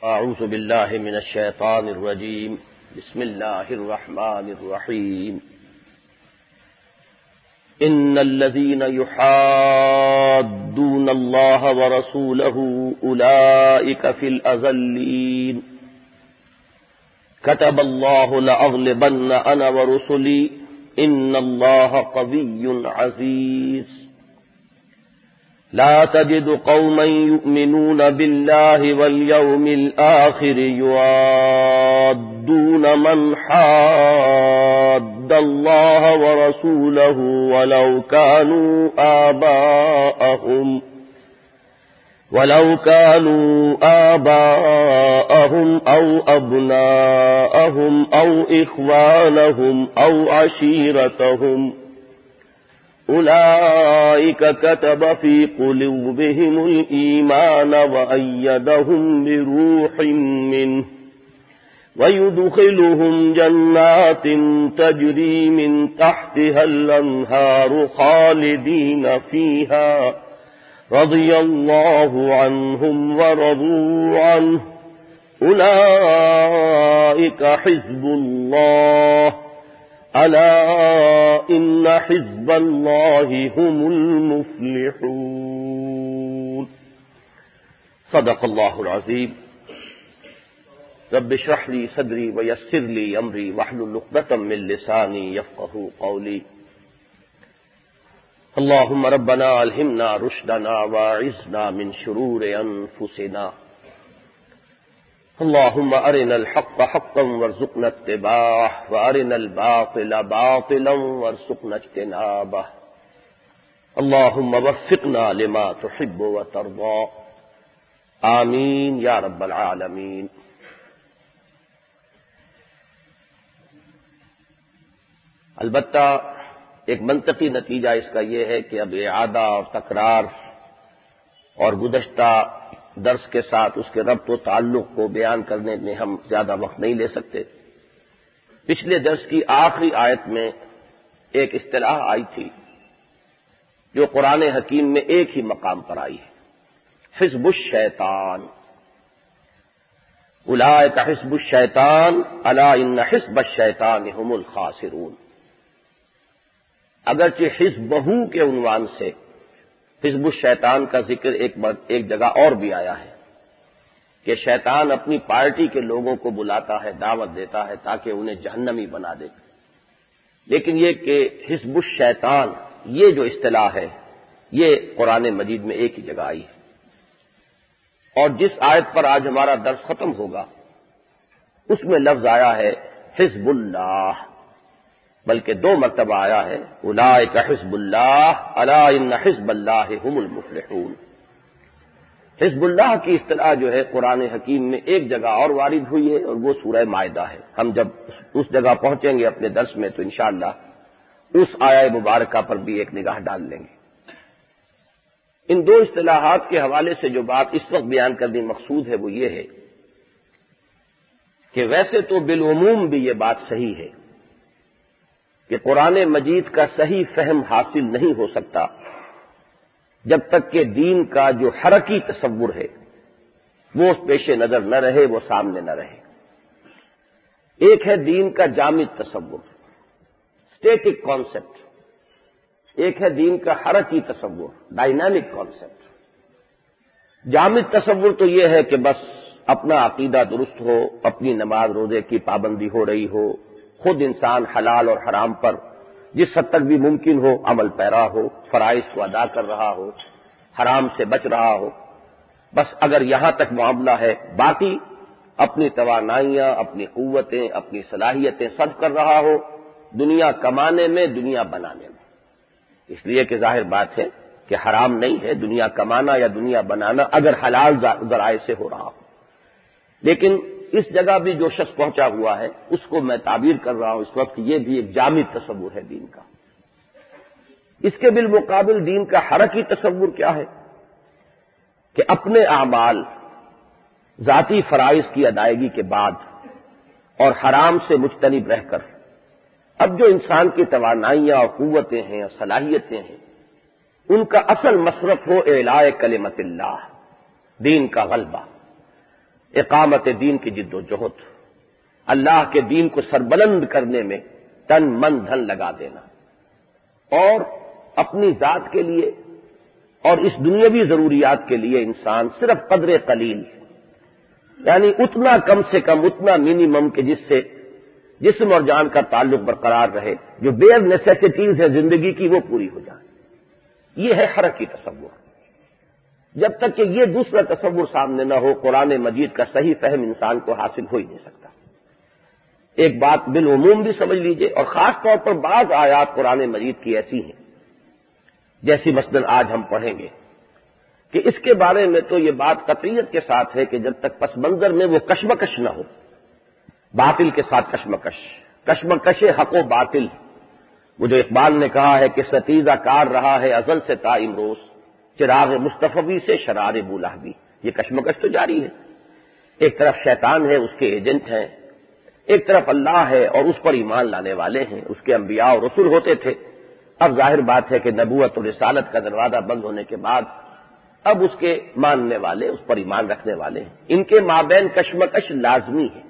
اعوذ باللہ من الشیطان الرجیم بسم اللہ الرحمن الرحیم ان الذین یحادون اللہ ورسولہ اولئک فی الاذلین كتب اللہ لأغلبن انا ورسلی ان اللہ قوی عزیز لا تجد قوما يؤمنون بالله واليوم الآخر يوادون من حاد الله ورسوله ولو كانوا آباءهم أو أبناءهم أو إخوانهم أو عشيرتهم أولئك كتب في قلوبهم الإيمان وأيدهم بروح منه ويدخلهم جنات تجري من تحتها الأنهار خالدين فيها رضي الله عنهم ورضوا عنه أولئك حزب الله الا ان حزب اللہ هم المفلحون صدق اللہ العظیم رب اشرح لي صدری ویسر لي امری واحلل عقدۃ من لسانی یفقهوا قولی اللهم ربنا الہمنا رشدنا واعذنا من شرور انفسنا اللهم ارنا الحق حقا وارزقنا اتباعه وارنا الباطل باطلا وارزقنا اجتنابه اللهم وفقنا لما تحب وترضى آمین یا رب العالمین۔ البتہ ایک منطقی نتیجہ اس کا یہ ہے کہ اب اعادہ اور تکرار اور گزشتہ درس کے ساتھ اس کے ربط و تعلق کو بیان کرنے میں ہم زیادہ وقت نہیں لے سکتے۔ پچھلے درس کی آخری آیت میں ایک اصطلاح آئی تھی جو قرآن حکیم میں ایک ہی مقام پر آئی ہے، حزب الشیطان۔ اولئک حزب الشیطان الا ان حزب الشیطان هم الخاسرون۔ اگرچہ حزبہ کے عنوان سے حزب الشیطان کا ذکر ایک جگہ اور بھی آیا ہے کہ شیطان اپنی پارٹی کے لوگوں کو بلاتا ہے، دعوت دیتا ہے تاکہ انہیں جہنمی بنا دے، لیکن یہ کہ حزب الشیطان یہ جو اصطلاح ہے یہ قرآن مجید میں ایک ہی جگہ آئی ہے۔ اور جس آیت پر آج ہمارا درس ختم ہوگا اس میں لفظ آیا ہے حزب اللہ، بلکہ 2 مرتبہ آیا ہے اولئک حزب اللہ الا ان حزب اللہ هم المفلحون۔ حزب اللہ کی اصطلاح جو ہے قرآن حکیم میں ایک جگہ اور وارد ہوئی ہے اور وہ سورہ مائدہ ہے۔ ہم جب اس جگہ پہنچیں گے اپنے درس میں تو انشاءاللہ اس آیہ مبارکہ پر بھی ایک نگاہ ڈال لیں گے۔ ان 2 اصطلاحات کے حوالے سے جو بات اس وقت بیان کرنی مقصود ہے وہ یہ ہے کہ ویسے تو بالعموم بھی یہ بات صحیح ہے کہ قرآن مجید کا صحیح فہم حاصل نہیں ہو سکتا جب تک کہ دین کا جو حرکی تصور ہے وہ اس پیش نظر نہ رہے، وہ سامنے نہ رہے۔ ایک ہے دین کا جامد تصور، اسٹیٹک کانسیپٹ، ایک ہے دین کا حرکی تصور، ڈائنامک کانسیپٹ۔ جامد تصور تو یہ ہے کہ بس اپنا عقیدہ درست ہو، اپنی نماز روزے کی پابندی ہو رہی ہو، خود انسان حلال اور حرام پر جس حد تک بھی ممکن ہو عمل پیرا ہو، فرائض کو ادا کر رہا ہو، حرام سے بچ رہا ہو، بس اگر یہاں تک معاملہ ہے، باقی اپنی توانائیاں، اپنی قوتیں، اپنی صلاحیتیں صرف کر رہا ہو دنیا کمانے میں، دنیا بنانے میں۔ اس لیے کہ ظاہر بات ہے کہ حرام نہیں ہے دنیا کمانا یا دنیا بنانا اگر حلال ذرائع سے ہو رہا ہو۔ لیکن اس جگہ بھی جو شخص پہنچا ہوا ہے اس کو میں تعبیر کر رہا ہوں اس وقت، یہ بھی ایک جامد تصور ہے دین کا۔ اس کے بالمقابل دین کا حرکی تصور کیا ہے کہ اپنے اعمال، ذاتی فرائض کی ادائیگی کے بعد اور حرام سے مجتنب رہ کر اب جو انسان کی توانائیاں اور قوتیں ہیں اور صلاحیتیں ہیں ان کا اصل مصرف ہو اعلاء کلمت اللہ، دین کا غلبہ، اقامت دین کی جد و جہد، اللہ کے دین کو سربلند کرنے میں تن من دھن لگا دینا، اور اپنی ذات کے لیے اور اس دنیاوی ضروریات کے لیے انسان صرف قدر قلیل، یعنی اتنا کم سے کم، اتنا منیمم کہ جس سے جسم اور جان کا تعلق برقرار رہے، جو بیئر نیسیسٹیز ہے زندگی کی وہ پوری ہو جائے۔ یہ ہے حرکی تصور۔ جب تک کہ یہ دوسرا تصور سامنے نہ ہو، قرآن مجید کا صحیح فہم انسان کو حاصل ہو ہی نہیں سکتا۔ ایک بات بالعموم بھی سمجھ لیجئے، اور خاص طور پر بعض آیات قرآن مجید کی ایسی ہیں، جیسی مثلاً آج ہم پڑھیں گے، کہ اس کے بارے میں تو یہ بات قطعیت کے ساتھ ہے کہ جب تک پس منظر میں وہ کشمکش نہ ہو، باطل کے ساتھ کشمکش حق و باطل، وہ جو اقبال نے کہا ہے کہ ستیزہ کار رہا ہے ازل سے تا امروز، چراغ مصطفی سے شرار بولہبی، یہ کشمکش تو جاری ہے۔ ایک طرف شیطان ہے، اس کے ایجنٹ ہیں، ایک طرف اللہ ہے اور اس پر ایمان لانے والے ہیں، اس کے انبیاء اور رسول ہوتے تھے۔ اب ظاہر بات ہے کہ نبوت اور رسالت کا دروازہ بند ہونے کے بعد اب اس کے ماننے والے، اس پر ایمان رکھنے والے ہیں، ان کے مابین کشمکش لازمی ہے،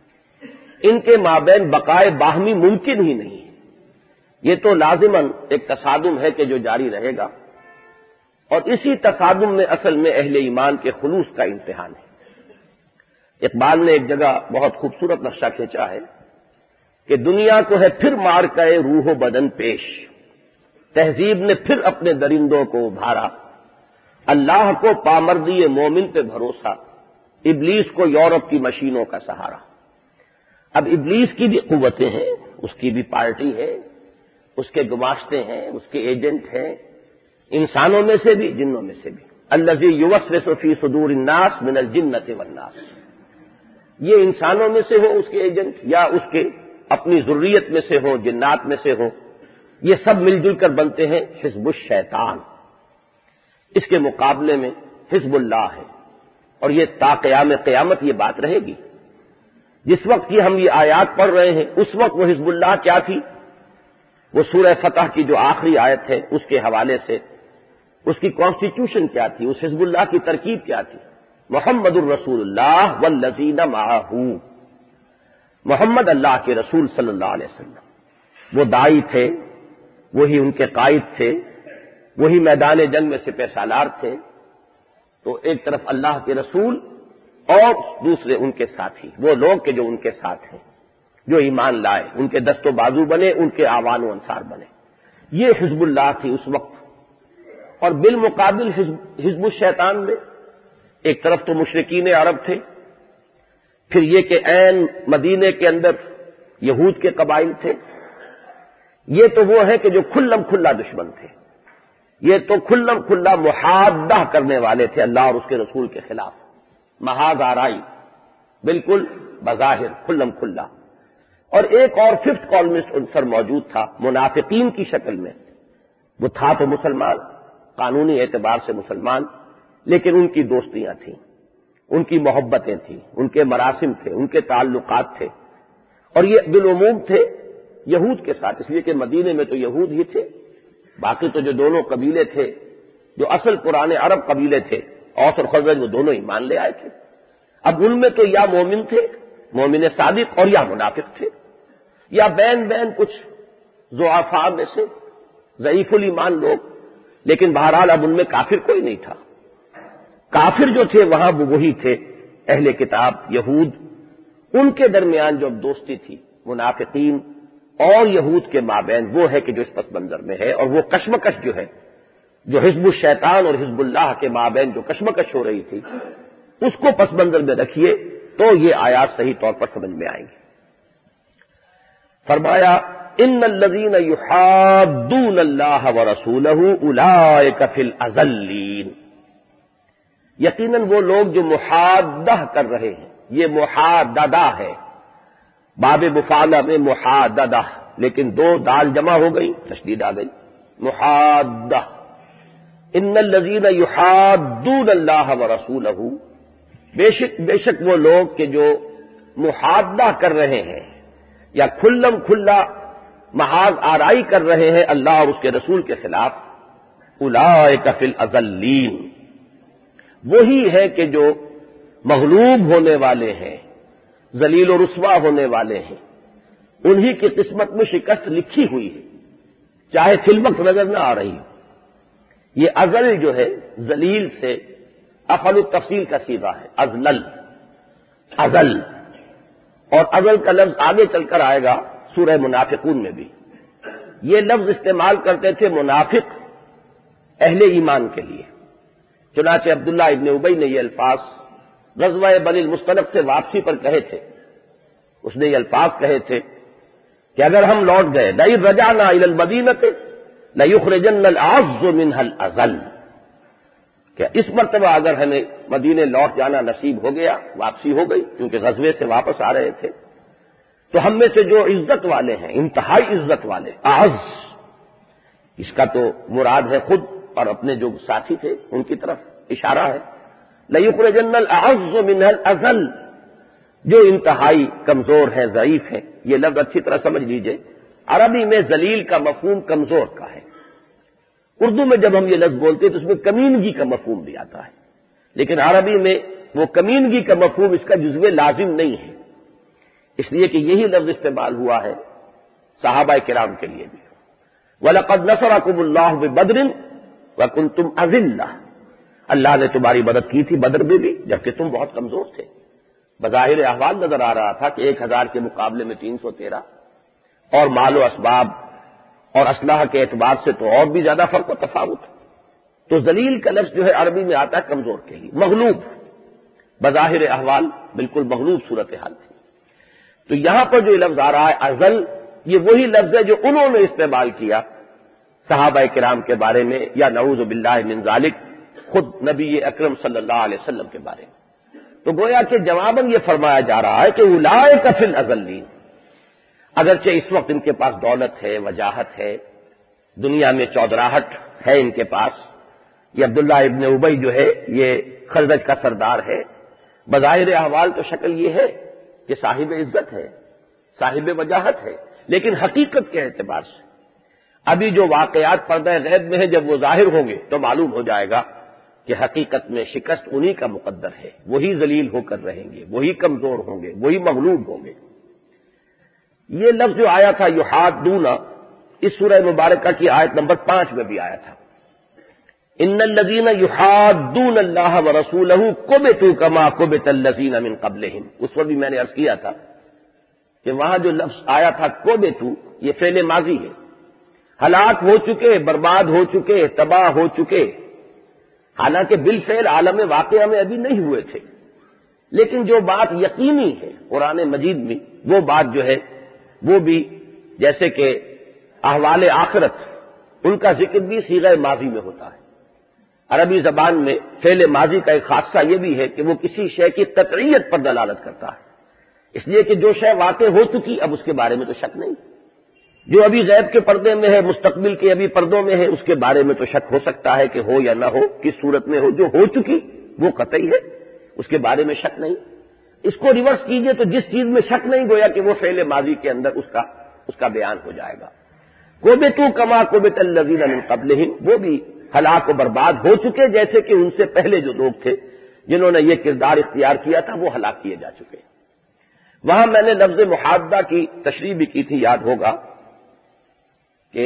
ان کے مابین بقائے باہمی ممکن ہی نہیں ہے۔ یہ تو لازماً ایک تصادم ہے کہ جو جاری رہے گا، اور اسی تصادم میں اصل میں اہل ایمان کے خلوص کا امتحان ہے۔ اقبال نے ایک جگہ بہت خوبصورت نقشہ کھینچا ہے کہ دنیا کو ہے پھر مار کے روح و بدن پیش، تہذیب نے پھر اپنے درندوں کو ابھارا، اللہ کو پامردی مومن پہ بھروسہ، ابلیس کو یورپ کی مشینوں کا سہارا۔ اب ابلیس کی بھی قوتیں ہیں، اس کی بھی پارٹی ہے، اس کے گماشتے ہیں، اس کے ایجنٹ ہیں، انسانوں میں سے بھی جنوں میں سے بھی۔ الذی یوسوس فی صدور الناس من الجنۃ والناس، یہ انسانوں میں سے ہو اس کے ایجنٹ، یا اس کے اپنی ذریت میں سے ہو، جنات میں سے ہو، یہ سب مل جل کر بنتے ہیں حزب الشیطان۔ اس کے مقابلے میں حزب اللہ ہے، اور یہ تا قیام قیامت یہ بات رہے گی۔ جس وقت یہ ہم یہ آیات پڑھ رہے ہیں، اس وقت وہ حزب اللہ کیا تھی؟ وہ سورہ فتح کی جو آخری آیت ہے اس کے حوالے سے اس کی کانسٹیٹیوشن کیا تھی، اس حزب اللہ کی ترکیب کیا تھی؟ محمد الرسول اللہ والذین معہ، محمد اللہ کے رسول صلی اللہ علیہ وسلم، وہ داعی تھے، وہی ان کے قائد تھے، وہی میدان جنگ میں سپہ سالار تھے۔ تو ایک طرف اللہ کے رسول اور دوسرے ان کے ساتھی، وہ لوگ کہ جو ان کے ساتھ ہیں، جو ایمان لائے، ان کے دست و بازو بنے، ان کے آوان و انصار بنے، یہ حزب اللہ تھی اس وقت۔ اور بالمقابل حزب الشیطان میں ایک طرف تو مشرکین عرب تھے، پھر یہ کہ عین مدینے کے اندر یہود کے قبائل تھے، یہ تو وہ ہے کہ جو کھلم کھلا دشمن تھے، یہ تو کھلم کھلا محادہ کرنے والے تھے اللہ اور اس کے رسول کے خلاف، محاذ آرائی، بالکل بظاہر کھلم کھلا۔ اور ایک اور ففتھ کالمسٹ عنصر موجود تھا منافقین کی شکل میں، وہ تھا تو مسلمان، قانونی اعتبار سے مسلمان، لیکن ان کی دوستیاں تھیں، ان کی محبتیں تھیں، ان کے مراسم تھے، ان کے تعلقات تھے، اور یہ بالعموم تھے یہود کے ساتھ، اس لیے کہ مدینے میں تو یہود ہی تھے، باقی تو جو دونوں قبیلے تھے، جو اصل پرانے عرب قبیلے تھے، اوس اور خزرج، وہ دونوں ایمان لے آئے تھے۔ اب ان میں تو یا مومن تھے، مومن صادق، اور یا منافق تھے، یا بین بین کچھ ضعفاء میں سے ضعیف الایمان لوگ، لیکن بہرحال اب ان میں کافر کوئی نہیں تھا۔ کافر جو تھے وہاں وہ وہی تھے اہل کتاب یہود، ان کے درمیان جو اب دوستی تھی منافقین اور یہود کے مابین، وہ ہے کہ جو اس پس منظر میں ہے، اور وہ کشمکش جو ہے، جو حزب الشیطان اور حزب اللہ کے مابین جو کشمکش ہو رہی تھی، اس کو پس منظر میں رکھیے تو یہ آیات صحیح طور پر سمجھ میں آئیں گی۔ فرمایا ان الذین یحادون اللہ ورسولہ اولئک فی الاذلین، یقیناً وہ لوگ جو محادہ کر رہے ہیں، یہ محاددہ ہے، باب مفعلہ میں محاددہ، لیکن دو دال جمع ہو گئی، تشدید آ گئی، محادہ۔ ان الذین یحادون اللہ ورسولہ، بے شک وہ لوگ کہ جو محادہ کر رہے ہیں یا کھلم کھلا محاذ آرائی کر رہے ہیں اللہ اور اس کے رسول کے خلاف، اولئک فی الاذلین، وہی ہے کہ جو مغلوب ہونے والے ہیں، ذلیل و رسوا ہونے والے ہیں، انہی کی قسمت میں شکست لکھی ہوئی ہے، چاہے فی الوقت نظر نہ آ رہی ہو۔ یہ ازل جو ہے ذلیل سے افعل التفصیل کا صیغہ ہے، ازلل، ازل، اور ازل کا لفظ آگے چل کر آئے گا سورہ منافقون میں بھی۔ یہ لفظ استعمال کرتے تھے منافق اہل ایمان کے لیے، چنانچہ عبداللہ ابن ابی نے یہ الفاظ غزوہ بنی المصطلق سے واپسی پر کہے تھے۔ اس نے یہ الفاظ کہے تھے کہ اگر ہم لوٹ گئے لئن رجعنا الی المدینۃ لیخرجن الاعز منها الاذل، کہ اس مرتبہ اگر ہمیں مدینے لوٹ جانا نصیب ہو گیا، واپسی ہو گئی کیونکہ غزوے سے واپس آ رہے تھے، تو ہم میں سے جو عزت والے ہیں، انتہائی عزت والے، اعز، اس کا تو مراد ہے خود اور اپنے جو ساتھی تھے ان کی طرف اشارہ ہے، لیخرجن الاعز منها الاذل، جو انتہائی کمزور ہیں، ضعیف ہیں۔ یہ لفظ اچھی طرح سمجھ لیجئے، عربی میں ذلیل کا مفہوم کمزور کا ہے، اردو میں جب ہم یہ لفظ بولتے ہیں تو اس میں کمینگی کا مفہوم بھی آتا ہے، لیکن عربی میں وہ کمینگی کا مفہوم اس کا جزو لازم نہیں ہے، اس لیے کہ یہی لفظ استعمال ہوا ہے صحابہ کرام کے لیے بھی۔ وَلَقَدْ نَصَرَكُمُ اللَّهُ بِبَدْرٍ وَكُنْتُمْ أَذِلَّةً، اللہ نے تمہاری مدد کی تھی بدر میں بھی جبکہ تم بہت کمزور تھے۔ بظاہر احوال نظر آ رہا تھا کہ 1000 کے مقابلے میں 313، اور مال و اسباب اور اسلحہ کے اعتبار سے تو اور بھی زیادہ فرق و تفاوت۔ تو ذلیل کا لفظ جو ہے عربی میں آتا ہے کمزور کے لیے، مغلوب، بظاہر احوال بالکل مغلوب صورتحال تھی۔ تو یہاں پر جو لفظ آ رہا ہے ازل، یہ وہی لفظ ہے جو انہوں نے استعمال کیا صحابہ کرام کے بارے میں، یا نعوذ باللہ من ذالک خود نبی اکرم صلی اللہ علیہ وسلم کے بارے میں۔ تو گویا کہ جواباً یہ فرمایا جا رہا ہے کہ اولئک فی الاذلین، اگرچہ اس وقت ان کے پاس دولت ہے، وجاہت ہے، دنیا میں چودراہٹ ہے ان کے پاس، یہ عبداللہ ابن ابی جو ہے یہ خزرج کا سردار ہے، بظاہر احوال تو شکل یہ ہے کہ صاحب عزت ہے، صاحب وجاہت ہے، لیکن حقیقت کے اعتبار سے ابھی جو واقعات پردہ غیب میں ہیں جب وہ ظاہر ہوں گے تو معلوم ہو جائے گا کہ حقیقت میں شکست انہی کا مقدر ہے، وہی ذلیل ہو کر رہیں گے، وہی کمزور ہوں گے، وہی مغلوب ہوں گے۔ یہ لفظ جو آیا تھا یحادون، اس سورہ مبارکہ کی آیت نمبر 5 میں بھی آیا تھا، ان الذین یحادون اللہ ورسولہ کبتوا کما کبت الذین من قبلہم، اس وقت بھی میں نے عرض کیا تھا کہ وہاں جو لفظ آیا تھا کبتوا، یہ فعل ماضی ہے، ہلاک ہو چکے، برباد ہو چکے، تباہ ہو چکے، حالانکہ بالفعل عالم واقعہ میں ابھی نہیں ہوئے تھے، لیکن جو بات یقینی ہے قرآن مجید میں وہ بات جو ہے وہ بھی جیسے کہ احوال آخرت، ان کا ذکر بھی صیغہ ماضی میں ہوتا ہے۔ عربی زبان میں فعل ماضی کا ایک خاصہ یہ بھی ہے کہ وہ کسی شے کی قطعیت پر دلالت کرتا ہے، اس لیے کہ جو شے واقع ہو چکی اب اس کے بارے میں تو شک نہیں، جو ابھی غیب کے پردے میں ہے، مستقبل کے ابھی پردوں میں ہے، اس کے بارے میں تو شک ہو سکتا ہے کہ ہو یا نہ ہو، کس صورت میں ہو، جو ہو چکی وہ قطعی ہے، اس کے بارے میں شک نہیں۔ اس کو ریورس کیجئے تو جس چیز میں شک نہیں گویا کہ وہ فعل ماضی کے اندر اس کا بیان ہو جائے گا۔ کبتوا کما کبت الذین من قبلہم، وہ بھی ہلاک و برباد ہو چکے جیسے کہ ان سے پہلے جو لوگ تھے جنہوں نے یہ کردار اختیار کیا تھا وہ ہلاک کیے جا چکے۔ وہاں میں نے لفظ محادہ کی تشریح بھی کی تھی، یاد ہوگا کہ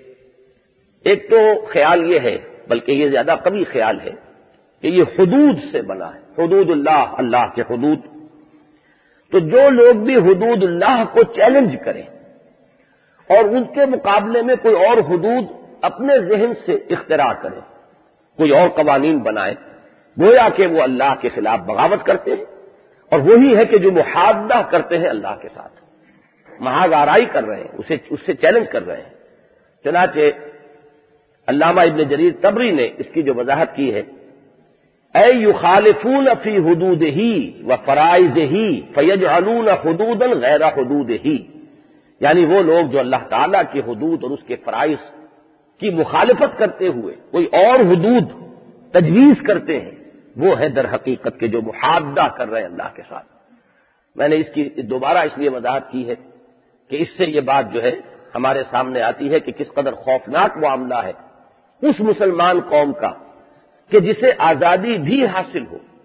ایک تو خیال یہ ہے، بلکہ یہ زیادہ قوی خیال ہے کہ یہ حدود سے بنا ہے، حدود اللہ، اللہ کے حدود۔ تو جو لوگ بھی حدود اللہ کو چیلنج کریں اور ان کے مقابلے میں کوئی اور حدود اپنے ذہن سے اختراع کریں، کوئی اور قوانین بنائیں، گویا کہ وہ اللہ کے خلاف بغاوت کرتے ہیں، اور وہی ہے کہ جو محادہ کرتے ہیں اللہ کے ساتھ، محاذ آرائی کر رہے ہیں، اس سے چیلنج کر رہے ہیں۔ چنانچہ علامہ ابن جریر طبری نے اس کی جو وضاحت کی ہے، اے یخالفون فی حدودہ و فرائضہ فیجعلون حدودا غیر حدودہ، یعنی وہ لوگ جو اللہ تعالیٰ کی حدود اور اس کے فرائض کی مخالفت کرتے ہوئے کوئی اور حدود تجویز کرتے ہیں، وہ ہے در حقیقت کے جو محادہ کر رہے ہیں اللہ کے ساتھ۔ میں نے اس کی دوبارہ اس لیے وضاحت کی ہے کہ اس سے یہ بات جو ہے ہمارے سامنے آتی ہے کہ کس قدر خوفناک معاملہ ہے اس مسلمان قوم کا کہ جسے آزادی بھی حاصل ہو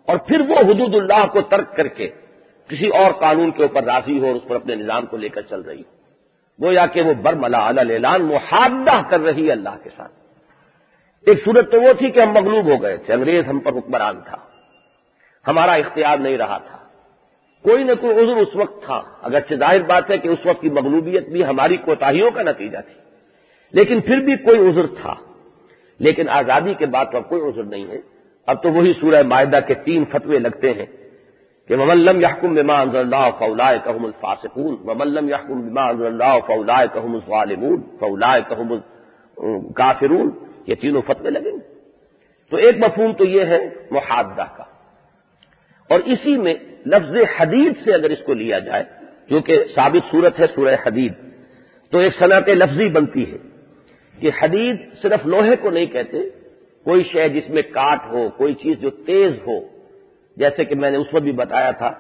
اور پھر وہ حدود اللہ کو ترک کر کے کسی اور قانون کے اوپر راضی ہو اور اس پر اپنے نظام کو لے کر چل رہی ہو، گویا کہ وہ برملا علی الاعلان محادہ کر رہی ہے اللہ کے ساتھ۔ ایک صورت تو وہ تھی کہ ہم مغلوب ہو گئے تھے، انگریز ہم پر حکمران تھا، ہمارا اختیار نہیں رہا تھا، کوئی نہ کوئی عذر اس وقت تھا، اگرچہ ظاہر بات ہے کہ اس وقت کی مغلوبیت بھی ہماری کوتاہیوں کا نتیجہ تھی، لیکن پھر بھی کوئی عذر تھا۔ لیکن آزادی کے بعد تو اب کوئی عذر نہیں ہے۔ اب تو وہی سورہ مائدہ کے 3 فتوے لگتے ہیں کہ وَمَن لَّمْ يَحْكُم بِمَا أَنزَلَ اللَّهُ فَأُولَٰئِكَ هُمُ الْفَاسِقُونَ وَمَن لَّمْ يَحْكُم بِمَا أَنزَلَ اللَّهُ فَأُولَٰئِكَ هُمُ الظَّالِمُونَ فَأُولَٰئِكَ هُمُ الْكَافِرُونَ، یہ تینوں فتوے لگیں گے۔ تو ایک مفہوم تو یہ ہے محادہ کا، اور اسی میں لفظ حدید سے اگر اس کو لیا جائے، جو کہ ثابت صورت ہے سورہ حدید، تو ایک صنعت لفظی بنتی ہے کہ حدید صرف لوہے کو نہیں کہتے، کوئی شے جس میں کاٹ ہو، کوئی چیز جو تیز ہو، جیسے کہ میں نے اس وقت بھی بتایا تھا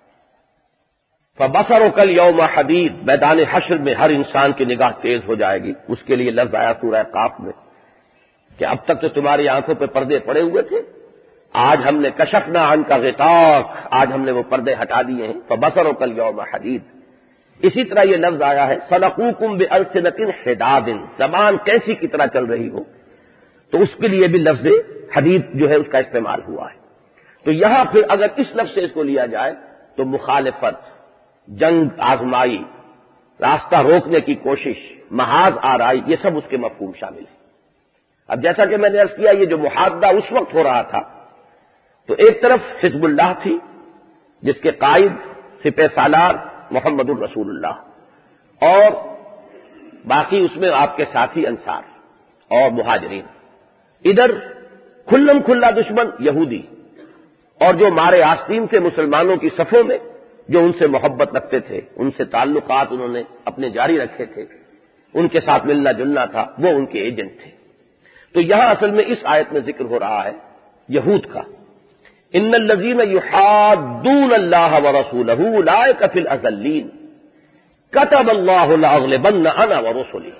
فَبَصَرُكَ الْيَوْمَ حَدِيدٌ، میدان حشر میں ہر انسان کی نگاہ تیز ہو جائے گی۔ اس کے لیے لفظ آیا سورہ قاف میں کہ اب تک تو تمہاری آنکھوں پہ پردے پڑے ہوئے تھے، آج ہم نے کشفنا عنک غطاک، آج ہم نے وہ پردے ہٹا دیے ہیں۔ فَبَصَرُكَ الْيَوْمَ حَدِيدٌ۔ اسی طرح یہ لفظ آیا ہے سَلَقُوكُم بِأَلْسِنَةٍ حِدَادٍ، زبان کینسی کی طرح چل رہی ہو، تو اس کے لیے بھی لفظ حدید جو ہے اس کا استعمال ہوا ہے۔ تو یہاں پھر اگر اس لفظ سے اس کو لیا جائے تو مخالفت، جنگ آزمائی، راستہ روکنے کی کوشش، محاذ آرائی، یہ سب اس کے مفہوم شامل ہیں۔ اب جیسا کہ میں نے عرض کیا، یہ جو محادہ اس وقت ہو رہا تھا، تو ایک طرف حزب اللہ تھی جس کے قائد سپہ سالار محمد الرسول اللہ، اور باقی اس میں آپ کے ساتھی انصار اور مہاجرین، ادھر کھلم کھلا دشمن یہودی، اور جو مارے آستین سے مسلمانوں کی صفوں میں جو ان سے محبت رکھتے تھے، ان سے تعلقات انہوں نے اپنے جاری رکھے تھے، ان کے ساتھ ملنا جلنا تھا، وہ ان کے ایجنٹ تھے۔ تو یہاں اصل میں اس آیت میں ذکر ہو رہا ہے یہود کا، ان الذین یحادون اللہ ورسولہ اولئک فی الاذلین کتب اللہ لاغلبن انا ورسلی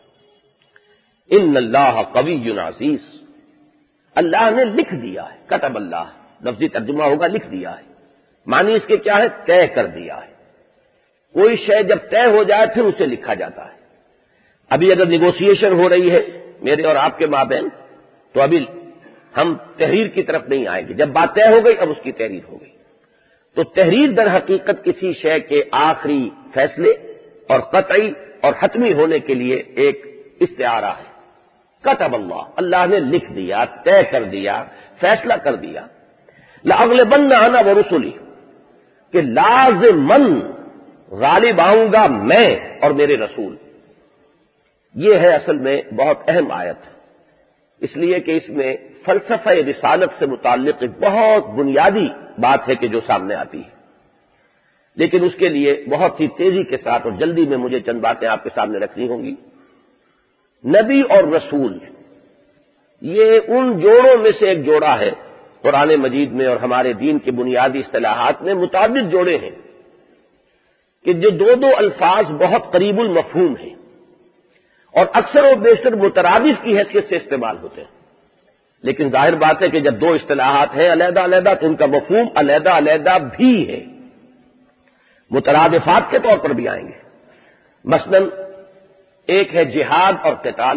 ان اللہ قوی عزیز۔ اللہ نے لکھ دیا ہے، کتب اللہ، لفظی ترجمہ ہوگا لکھ دیا ہے، معنی اس کے کیا ہے؟ طے کر دیا ہے۔ کوئی شے جب طے ہو جائے پھر اسے لکھا جاتا ہے۔ ابھی اگر نیگوسیشن ہو رہی ہے میرے اور آپ کے مابین، تو ابھی ہم تحریر کی طرف نہیں آئیں گے، جب بات طے ہو گئی اب اس کی تحریر ہو گئی۔ تو تحریر در حقیقت کسی شے کے آخری فیصلے اور قطعی اور حتمی ہونے کے لیے ایک استعارہ ہے۔ کتب اللہ، اللہ نے لکھ دیا، طے کر دیا، فیصلہ کر دیا، لأغلبن انا ورسلی، کہ لازماً غالب آؤں گا میں اور میرے رسول۔ یہ ہے اصل میں بہت اہم آیت، اس لیے کہ اس میں فلسفہ رسالت سے متعلق ایک بہت بنیادی بات ہے کہ جو سامنے آتی ہے، لیکن اس کے لیے بہت ہی تیزی کے ساتھ اور جلدی میں مجھے چند باتیں آپ کے سامنے رکھنی ہوں گی۔ نبی اور رسول یہ ان جوڑوں میں سے ایک جوڑا ہے، قرآن مجید میں اور ہمارے دین کے بنیادی اصطلاحات میں متعدد جوڑے ہیں کہ جو دو الفاظ بہت قریب المفہوم ہیں اور اکثر و بیشتر مترادف کی حیثیت سے استعمال ہوتے ہیں، لیکن ظاہر بات ہے کہ جب دو اصطلاحات ہیں علیحدہ علیحدہ تو ان کا مفہوم علیحدہ علیحدہ بھی ہے، مترادفات کے طور پر بھی آئیں گے۔ مثلا ایک ہے جہاد اور قتال،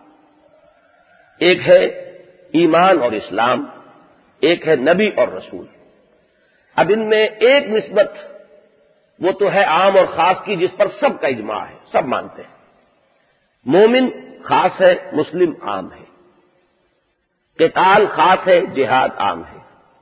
ایک ہے ایمان اور اسلام، ایک ہے نبی اور رسول۔ اب ان میں ایک نسبت وہ تو ہے عام اور خاص کی، جس پر سب کا اجماع ہے، سب مانتے ہیں۔ مومن خاص ہے، مسلم عام ہے، قتال خاص ہے، جہاد عام ہے،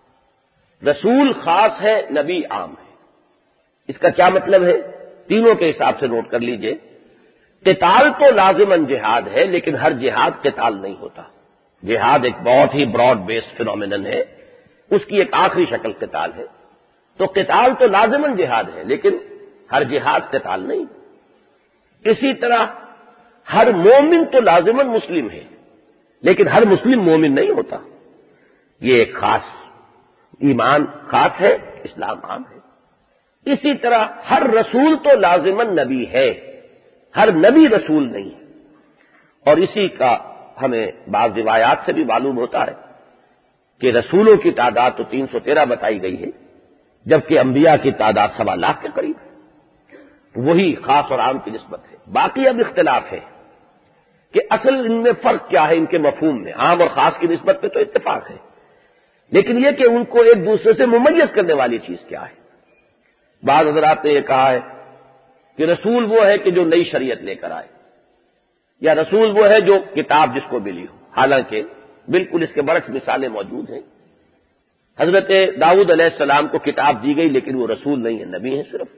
رسول خاص ہے، نبی عام ہے۔ اس کا کیا مطلب ہے؟ تینوں کے حساب سے نوٹ کر لیجئے۔ قتال تو لازماً جہاد ہے، لیکن ہر جہاد قتال نہیں ہوتا۔ جہاد ایک بہت ہی براڈ بیسڈ فینومینن ہے، اس کی ایک آخری شکل قتال ہے۔ تو قتال تو لازماً جہاد ہے، لیکن ہر جہاد قتال نہیں۔ اسی طرح ہر مومن تو لازماً مسلم ہے، لیکن ہر مسلم مومن نہیں ہوتا۔ یہ ایک خاص، ایمان خاص ہے، اسلام عام ہے۔ اسی طرح ہر رسول تو لازماً نبی ہے، ہر نبی رسول نہیں ہے۔ اور اسی کا ہمیں بعض روایات سے بھی معلوم ہوتا ہے کہ رسولوں کی تعداد تو 313 بتائی گئی ہے، جبکہ انبیاء کی تعداد 1.25 لاکھ کے قریب ہے۔ وہی خاص اور عام کی نسبت ہے۔ باقی اب اختلاف ہے کہ اصل ان میں فرق کیا ہے، ان کے مفہوم میں عام اور خاص کی نسبت پہ تو اتفاق ہے، لیکن یہ کہ ان کو ایک دوسرے سے ممیز کرنے والی چیز کیا ہے۔ بعض حضرات نے یہ کہا ہے کہ رسول وہ ہے کہ جو نئی شریعت لے کر آئے، یا رسول وہ ہے جو کتاب جس کو ملی ہو، حالانکہ بالکل اس کے برعکس مثالیں موجود ہیں۔ حضرت داؤد علیہ السلام کو کتاب دی گئی، لیکن وہ رسول نہیں ہے، نبی ہیں صرف۔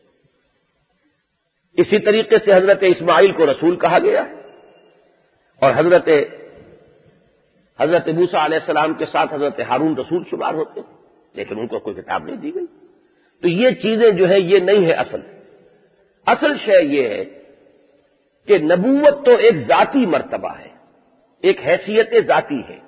اسی طریقے سے حضرت اسماعیل کو رسول کہا گیا ہے، اور حضرت موسیٰ علیہ السلام کے ساتھ حضرت ہارون رسول شمار ہوتے ہیں، لیکن ان کو کوئی کتاب نہیں دی گئی۔ تو یہ چیزیں جو ہے یہ نہیں ہے اصل شے یہ ہے کہ نبوت تو ایک ذاتی مرتبہ ہے، ایک حیثیت ذاتی ہے،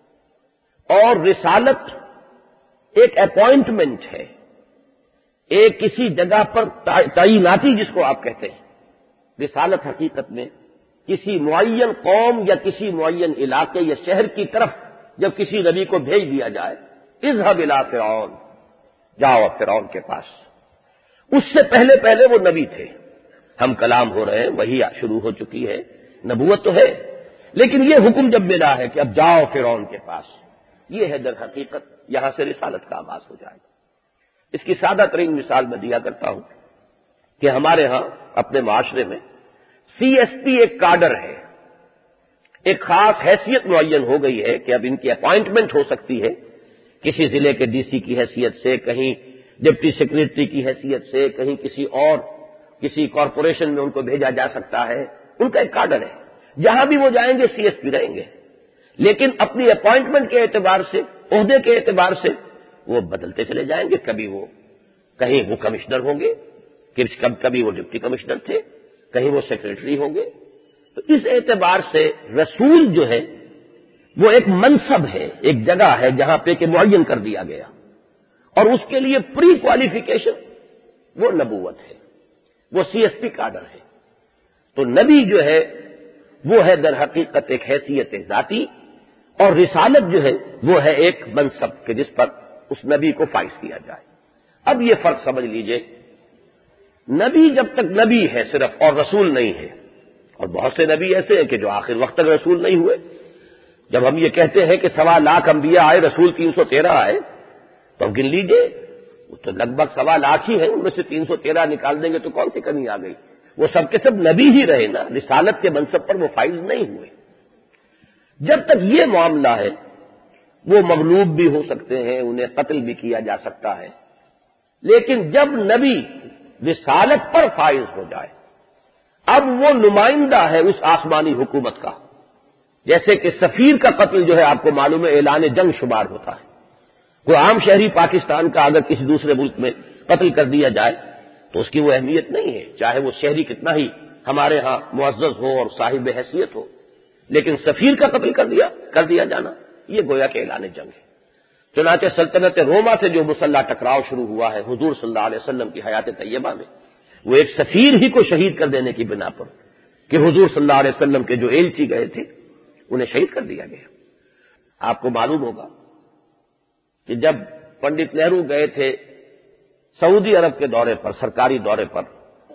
اور رسالت ایک اپوائنٹمنٹ ہے، ایک کسی جگہ پر تعیناتی جس کو آپ کہتے ہیں۔ رسالت حقیقت میں کسی معین قوم یا کسی معین علاقے یا شہر کی طرف جب کسی نبی کو بھیج دیا جائے، اذهب الى فرعون، جاؤ فرعون کے پاس، اس سے پہلے وہ نبی تھے۔ ہم کلام ہو رہے ہیں، وہی شروع ہو چکی ہے، نبوت تو ہے، لیکن یہ حکم جب ملا ہے کہ اب جاؤ فرعون کے پاس، یہ ہے در حقیقت یہاں سے رسالت کا آغاز ہو جائے گا۔ اس کی سادہ ترین مثال میں دیا کرتا ہوں کہ ہمارے ہاں اپنے معاشرے میں سی ایس پی ایک کاڈر ہے، ایک خاص حیثیت معین ہو گئی ہے کہ اب ان کی اپائنٹمنٹ ہو سکتی ہے کسی ضلع کے ڈی سی کی حیثیت سے، کہیں ڈپٹی سیکریٹری کی حیثیت سے، کہیں کسی کارپوریشن میں ان کو بھیجا جا سکتا ہے۔ ان کا ایک کاڈر ہے، جہاں بھی وہ جائیں گے سی ایس پی رہیں گے، لیکن اپنی اپائنٹمنٹ کے اعتبار سے، عہدے کے اعتبار سے وہ بدلتے چلے جائیں گے۔ کبھی وہ کہیں وہ کمشنر ہوں گے، کبھی وہ ڈپٹی کمشنر تھے، کہیں وہ سیکریٹری ہوں گے۔ تو اس اعتبار سے رسول جو ہے وہ ایک منصب ہے، ایک جگہ ہے جہاں پہ کہ معین کر دیا گیا، اور اس کے لیے پری کوالیفیکیشن وہ نبوت ہے، وہ سی ایس پی کاڈر ہے۔ تو نبی جو ہے وہ ہے در حقیقت ایک حیثیت ذاتی، اور رسالت جو ہے وہ ہے ایک منصب کہ جس پر اس نبی کو فائز کیا جائے۔ اب یہ فرق سمجھ لیجئے، نبی جب تک نبی ہے صرف اور رسول نہیں ہے، اور بہت سے نبی ایسے ہیں کہ جو آخر وقت تک رسول نہیں ہوئے۔ جب ہم یہ کہتے ہیں کہ 1.25 لاکھ انبیاء آئے، رسول 313 آئے، تو اب گن لیجئے، وہ تو لگ بھگ 1.25 لاکھ ہی ہیں، ان میں سے 313 نکال دیں گے تو کون سی کمی آ گئی؟ وہ سب کے سب نبی ہی رہے نا، رسالت کے منصب پر وہ فائز نہیں ہوئے۔ جب تک یہ معاملہ ہے وہ مغلوب بھی ہو سکتے ہیں، انہیں قتل بھی کیا جا سکتا ہے، لیکن جب نبی رسالت پر فائز ہو جائے، اب وہ نمائندہ ہے اس آسمانی حکومت کا۔ جیسے کہ سفیر کا قتل جو ہے آپ کو معلوم ہے اعلان جنگ شمار ہوتا ہے۔ کوئی عام شہری پاکستان کا اگر کسی دوسرے ملک میں قتل کر دیا جائے تو اس کی وہ اہمیت نہیں ہے، چاہے وہ شہری کتنا ہی ہمارے ہاں معزز ہو اور صاحب حیثیت ہو، لیکن سفیر کا قتل کر دیا جانا یہ گویا کہ اعلان جنگ ہے۔ چنانچہ سلطنت روما سے جو مسلح ٹکراؤ شروع ہوا ہے حضور صلی اللہ علیہ وسلم کی حیات طیبہ میں، وہ ایک سفیر ہی کو شہید کر دینے کی بنا پر کہ حضور صلی اللہ علیہ وسلم کے جو ایلچی گئے تھے انہیں شہید کر دیا گیا۔ آپ کو معلوم ہوگا کہ جب پنڈت نہرو گئے تھے سعودی عرب کے دورے پر، سرکاری دورے پر،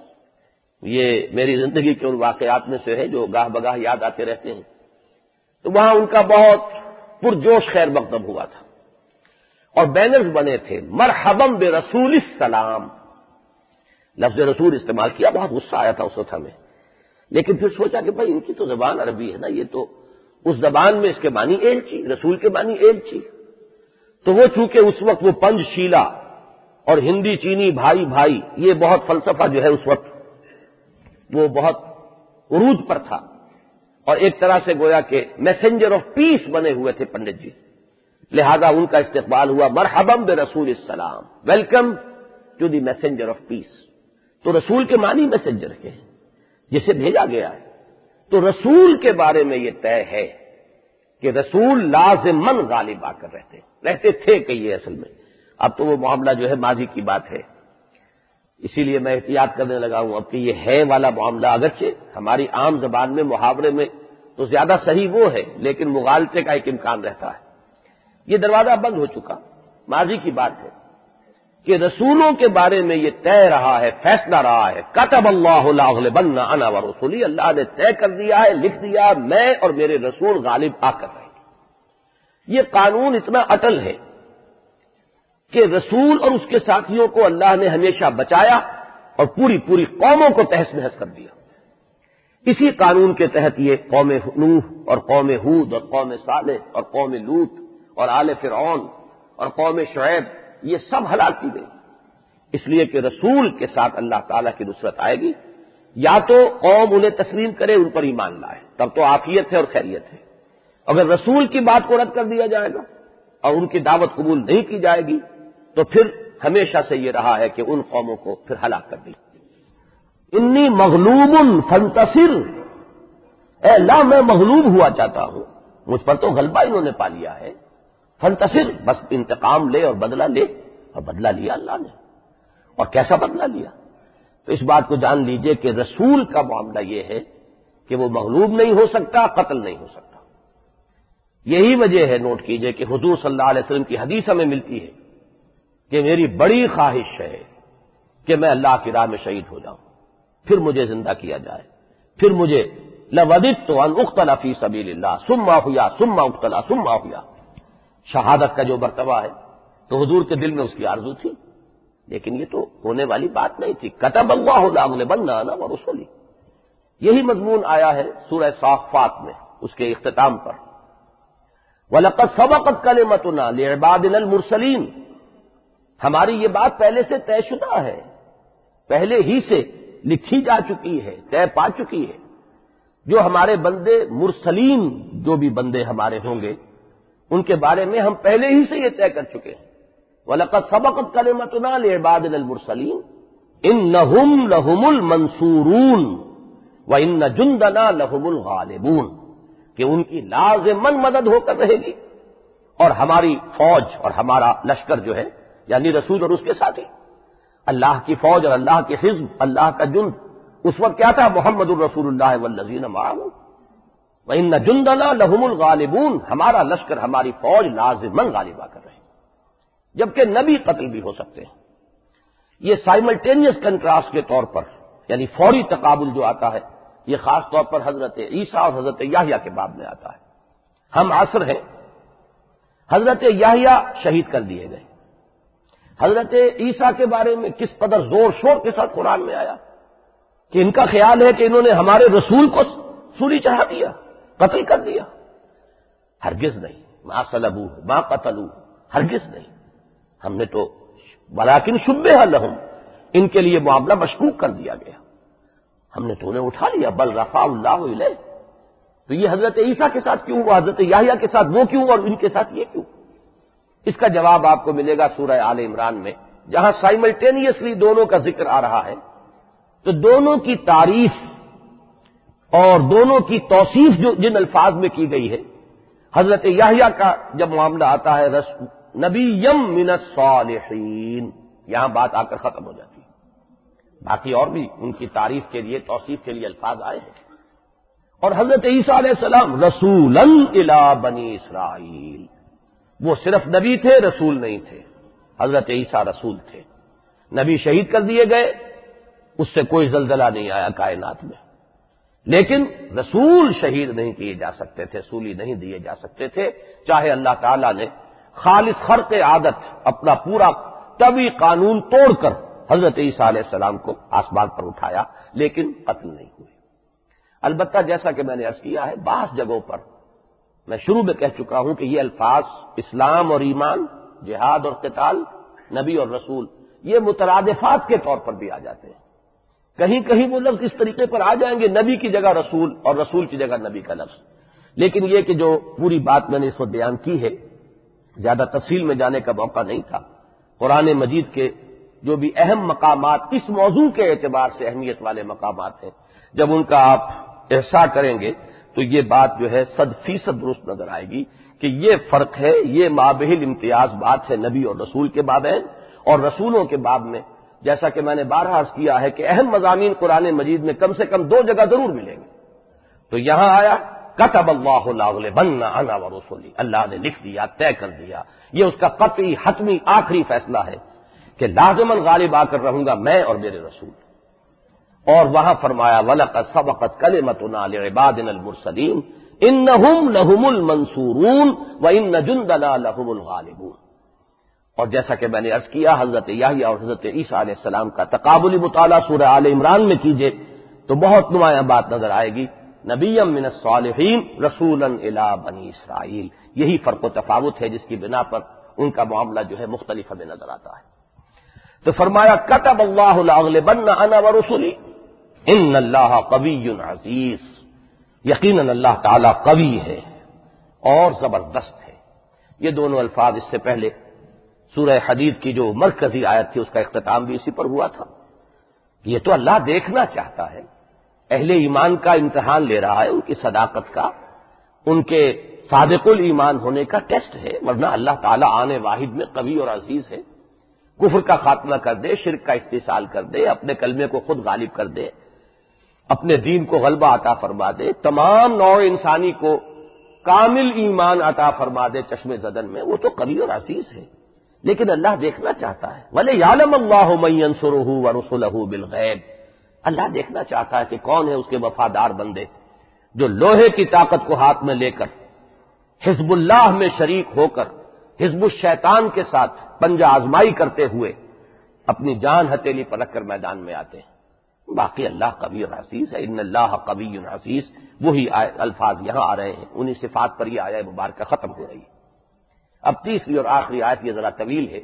یہ میری زندگی کے ان واقعات میں سے ہے جو گاہ بگاہ یاد آتے رہتے ہیں، تو وہاں ان کا بہت پرجوش خیر مقدم ہوا تھا، اور بینرز بنے تھے، مرحبا برسول السلام، لفظ رسول استعمال کیا، بہت غصہ آیا تھا اس وقت ہمیں، لیکن پھر سوچا کہ بھائی ان کی تو زبان عربی ہے نا، یہ تو اس زبان میں اس کے معنی ایلچی، رسول کے معنی ایلچی، تو وہ چونکہ اس وقت وہ پنج شیلا اور ہندی چینی بھائی بھائی یہ بہت فلسفہ جو ہے اس وقت وہ بہت عروج پر تھا، اور ایک طرح سے گویا کہ میسنجر آف پیس بنے ہوئے تھے پنڈت جی، لہذا ان کا استقبال ہوا، مرحبا برسول السلام، welcome to the messenger of peace. تو رسول کے معنی میسنجر کے ہیں، جسے بھیجا گیا ہے۔ تو رسول کے بارے میں یہ طے ہے کہ رسول لازماً غالب آ کر رہتے تھے کہ یہ اصل میں اب تو وہ معاملہ جو ہے ماضی کی بات ہے، اسی لیے میں احتیاط کرنے لگا ہوں اب کہ یہ ہے والا معاملہ اگرچہ ہماری عام زبان میں محاورے میں تو زیادہ صحیح وہ ہے، لیکن مغالطے کا ایک امکان رہتا ہے۔ یہ دروازہ بند ہو چکا، ماضی کی بات ہے کہ رسولوں کے بارے میں یہ طے رہا ہے، فیصلہ رہا ہے، کتب اللہ لاغلبن انا ورسولی، اللہ نے طے کر دیا ہے، لکھ دیا، میں اور میرے رسول غالب آ کر رہیں گے۔ یہ قانون اتنا اٹل ہے کہ رسول اور اس کے ساتھیوں کو اللہ نے ہمیشہ بچایا اور پوری پوری قوموں کو تہس نہس کر دیا۔ اسی قانون کے تحت یہ قوم نوح اور قوم ہود اور قوم صالح اور قوم لوط اور آل فرعون اور قوم شعیب یہ سب ہلاک کی گئی، اس لیے کہ رسول کے ساتھ اللہ تعالیٰ کی نصرت آئے گی، یا تو قوم انہیں تسلیم کرے، ان پر ایمان لائے، تب تو عافیت ہے اور خیریت ہے۔ اگر رسول کی بات کو رد کر دیا جائے گا اور ان کی دعوت قبول نہیں کی جائے گی تو پھر ہمیشہ سے یہ رہا ہے کہ ان قوموں کو پھر ہلاک کر دیا۔ انی مغلوب فانتصر، اے اللہ میں مغلوب ہوا چاہتا ہوں، مجھ پر تو غلبہ انہوں نے پا لیا ہے، فانتصر، بس انتقام لے اور بدلہ لے، اور بدلہ لیا اللہ نے، اور کیسا بدلہ لیا؟ تو اس بات کو جان لیجئے کہ رسول کا معاملہ یہ ہے کہ وہ مغلوب نہیں ہو سکتا، قتل نہیں ہو سکتا۔ یہی وجہ ہے، نوٹ کیجئے، کہ حضور صلی اللہ علیہ وسلم کی حدیث ہمیں ملتی ہے کہ میری بڑی خواہش ہے کہ میں اللہ کی راہ میں شہید ہو جاؤں، پھر مجھے زندہ کیا جائے، پھر مجھے لوددت ان اقتل فی سبیل اللہ ثم احیا ثم اقتل ثم احیا، شہادت کا جو مرتبہ ہے تو حضور کے دل میں اس کی آرزو تھی، لیکن یہ تو ہونے والی بات نہیں تھی۔ کتب اللہ لاغلبن انا ورسولی، یہی مضمون آیا ہے سورہ صافات میں اس کے اختتام پر، وَلَقَدْ سَبَقَتْ كَلِمَتُنَا لِعِبَادِنَا الْمُرْسَلِينَ، ہماری یہ بات پہلے سے طے شدہ ہے، پہلے ہی سے لکھی جا چکی ہے، طے پا چکی ہے، جو ہمارے بندے مرسلین، جو بھی بندے ہمارے ہوں گے ان کے بارے میں ہم پہلے ہی سے یہ طے کر چکے ہیں۔ وَلَقَدْ سَبَقَتْ كَلِمَتُنَا لِعِبَادِنَا الْمُرْسَلِينَ إِنَّهُمْ لَهُمُ الْمَنْصُورُونَ وَإِنَّ جُنْدَنَا لَهُمُ الْغَالِبُونَ، کہ ان کی لازماً مدد ہو کر رہے گی، اور ہماری فوج اور ہمارا لشکر جو ہے یعنی رسول اور اس کے ساتھی، اللہ کی فوج اور اللہ کے حزب، اللہ کا جند، اس وقت کیا تھا؟ محمد الرسول اللہ والذین معہ، وَإِنَّ جُنْدَنَا لَهُمُ الْغَالِبُونَ، ہمارا لشکر، ہماری فوج لازماً غالبہ کر رہے ہیں، جبکہ نبی قتل بھی ہو سکتے ہیں۔ یہ سائملٹینیس کنٹراسٹ کے طور پر، یعنی فوری تقابل جو آتا ہے، یہ خاص طور پر حضرت عیسیٰ اور حضرت یحییٰ کے باب میں آتا ہے۔ ہم عصر ہیں، حضرت یحییٰ شہید کر دیے گئے، حضرت عیسیٰ کے بارے میں کس قدر زور شور کے ساتھ قرآن میں آیا کہ ان کا خیال ہے کہ انہوں نے ہمارے رسول کو سولی چڑھا دیا، قتل کر دیا۔ ہرگز نہیں، ما صلبوہ ما قتلوہ، ہرگز نہیں، ہم نے تو ولیکن شبہ لہم، ان کے لیے معاملہ مشکوک کر دیا گیا، ہم نے تو انہیں اٹھا لیا، بل رفع اللہ الیہ۔ تو یہ حضرت عیسیٰ کے ساتھ کیوں ہوا، حضرت یحییٰ کے ساتھ وہ کیوں اور ان کے ساتھ یہ کیوں؟ اس کا جواب آپ کو ملے گا سورہ آل عمران میں، جہاں سائملٹینیسلی دونوں کا ذکر آ رہا ہے، تو دونوں کی تعریف اور دونوں کی توصیف جو جن الفاظ میں کی گئی ہے، حضرت یحییٰ کا جب معاملہ آتا ہے نبیم من الصالحین، یہاں بات آ کر ختم ہو جاتی ہے، باقی اور بھی ان کی تعریف کے لیے، توصیف کے لیے الفاظ آئے ہیں۔ اور حضرت عیسیٰ علیہ السلام رسولا الی بنی اسرائیل، وہ صرف نبی تھے، رسول نہیں تھے۔ حضرت عیسیٰ رسول تھے، نبی شہید کر دیے گئے، اس سے کوئی زلزلہ نہیں آیا کائنات میں، لیکن رسول شہید نہیں کیے جا سکتے تھے، سولی نہیں دیے جا سکتے تھے، چاہے اللہ تعالیٰ نے خالص خرق عادت، اپنا پورا طبی قانون توڑ کر حضرت عیسیٰ علیہ السلام کو آسمان پر اٹھایا، لیکن قتل نہیں ہوئے۔ البتہ جیسا کہ میں نے عرض کیا ہے، بعض جگہوں پر میں شروع میں کہہ چکا ہوں کہ یہ الفاظ اسلام اور ایمان، جہاد اور قتال، نبی اور رسول، یہ مترادفات کے طور پر بھی آ جاتے ہیں، کہیں کہیں وہ لفظ اس طریقے پر آ جائیں گے، نبی کی جگہ رسول اور رسول کی جگہ نبی کا لفظ، لیکن یہ کہ جو پوری بات میں نے اس وقت بیان کی ہے، زیادہ تفصیل میں جانے کا موقع نہیں تھا۔ قرآن مجید کے جو بھی اہم مقامات اس موضوع کے اعتبار سے اہمیت والے مقامات ہیں، جب ان کا آپ احصاء کریں گے تو یہ بات جو ہے 100% درست نظر آئے گی کہ یہ فرق ہے، یہ مابہل امتیاز بات ہے نبی اور رسول کے بابین، اور رسولوں کے باب میں جیسا کہ میں نے بارہا عرض کیا ہے کہ اہم مضامین قرآن مجید میں کم سے کم 2 جگہ ضرور ملیں گے۔ تو یہاں آیا کتب اللہ لاغلبن انا ورسلی، اللہ نے لکھ دیا، طے کر دیا، یہ اس کا قطعی حتمی آخری فیصلہ ہے کہ لازماً غالب آ کر رہوں گا میں اور میرے رسول۔ اور وہاں فرمایا وَلَقَدْ سَبَقَتْ كَلِمَتُنَا لِعِبَادِنَا الْمُرْسَلِينَ إِنَّهُمْ لَهُمُ الْمَنْصُورُونَ وَإِنَّ جُنْدَنَا لَهُمُ الْغَالِبُونَ۔ اور جیسا کہ میں نے عرض کیا، حضرت یحییٰ اور حضرت عیسیٰ علیہ السلام کا تقابلی مطالعہ سورہ آل عمران میں کیجئے تو بہت نمایاں بات نظر آئے گی، نبیًا من الصالحین رسولا الی بنی اسرائیل۔ یہی فرق و تفاوت ہے جس کی بنا پر ان کا معاملہ جو ہے مختلف ہمیں نظر آتا ہے۔ تو فرمایا کتب اللہ لاغلبن انا ورسلی ان اللہ قوی عزیز، یقیناً اللہ تعالی قوی ہے اور زبردست ہے۔ یہ دونوں الفاظ اس سے پہلے سورہ حدید کی جو مرکزی آیت تھی اس کا اختتام بھی اسی پر ہوا تھا۔ یہ تو اللہ دیکھنا چاہتا ہے، اہل ایمان کا امتحان لے رہا ہے، ان کی صداقت کا، ان کے صادق الایمان ہونے کا ٹیسٹ ہے، ورنہ اللہ تعالیٰ آن واحد میں قوی اور عزیز ہے، کفر کا خاتمہ کر دے، شرک کا استحصال کر دے، اپنے کلمے کو خود غالب کر دے، اپنے دین کو غلبہ عطا فرما دے، تمام نوع انسانی کو کامل ایمان عطا فرما دے چشم زدن میں، وہ تو قوی اور عزیز ہے۔ لیکن اللہ دیکھنا چاہتا ہے، وَلِيَعْلَمَ اللَّهُ مَن يَنصُرُهُ وَرُسُلَهُ بِالْغَيْبِ، اللہ دیکھنا چاہتا ہے کہ کون ہے اس کے وفادار بندے جو لوہے کی طاقت کو ہاتھ میں لے کر حزب اللہ میں شریک ہو کر حزب الشیطان کے ساتھ پنجہ آزمائی کرتے ہوئے اپنی جان ہتھیلی پر رکھ کر میدان میں آتے ہیں۔ باقی اللہ قوی اور عزیز ہے، ان اللہ قوی عزیز، وہی الفاظ یہاں آ رہے ہیں، انہی صفات پر یہ آیہ مبارکہ ختم ہو رہی ہے۔ اب تیسری اور آخری آیت یہ ذرا طویل ہے۔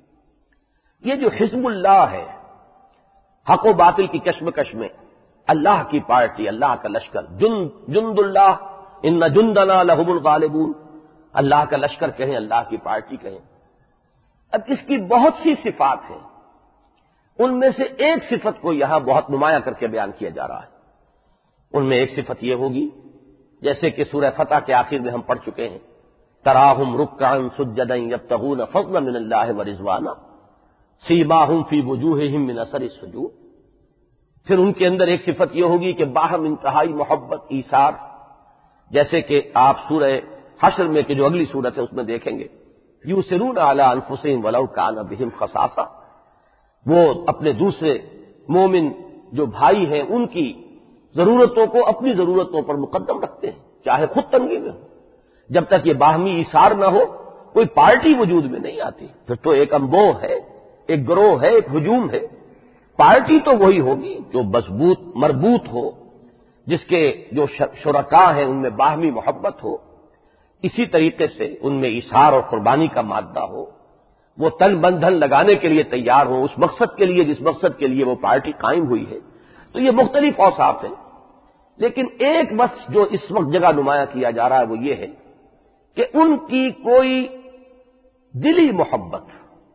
یہ جو حزب اللہ ہے، حق و باطل کی کشمکش میں اللہ کی پارٹی، اللہ کا لشکر، جند اللہ ان جندنا لہم الغالبون، اللہ کا لشکر کہیں، اللہ کی پارٹی کہیں۔ اب اس کی بہت سی صفات ہیں، ان میں سے ایک صفت کو یہاں بہت نمایاں کر کے بیان کیا جا رہا ہے۔ ان میں ایک صفت یہ ہوگی جیسے کہ سورہ فتح کے آخر میں ہم پڑھ چکے ہیں، تراہم رکعا سجدا یبتغون فضلا من اللہ ورضوانا سیماہم فی وجوہہم من اثر السجود۔ پھر ان کے اندر ایک صفت یہ ہوگی کہ باہم انتہائی محبت، ایثار، جیسے کہ آپ سورہ حشر میں کہ جو اگلی سورت ہے اس میں دیکھیں گے، یؤثرون علی انفسہم ولو کان بہم خصاصہ، وہ اپنے دوسرے مومن جو بھائی ہیں ان کی ضرورتوں کو اپنی ضرورتوں پر مقدم رکھتے ہیں، چاہے خود تنگی میں ہو۔ جب تک یہ باہمی ایثار نہ ہو کوئی پارٹی وجود میں نہیں آتی، پھر تو ایک انبوہ ہے، ایک گروہ ہے، ایک ہجوم ہے۔ پارٹی تو وہی ہوگی جو مضبوط مربوط ہو، جس کے جو شرکاء ہیں ان میں باہمی محبت ہو، اسی طریقے سے ان میں ایثار اور قربانی کا مادہ ہو، وہ تن بندھن لگانے کے لیے تیار ہو اس مقصد کے لیے جس مقصد کے لیے وہ پارٹی قائم ہوئی ہے۔ تو یہ مختلف اوصاف ہیں، لیکن ایک بس جو اس وقت جگہ نمایاں کیا جا رہا ہے وہ یہ ہے کہ ان کی کوئی دلی محبت،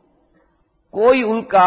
کوئی ان کا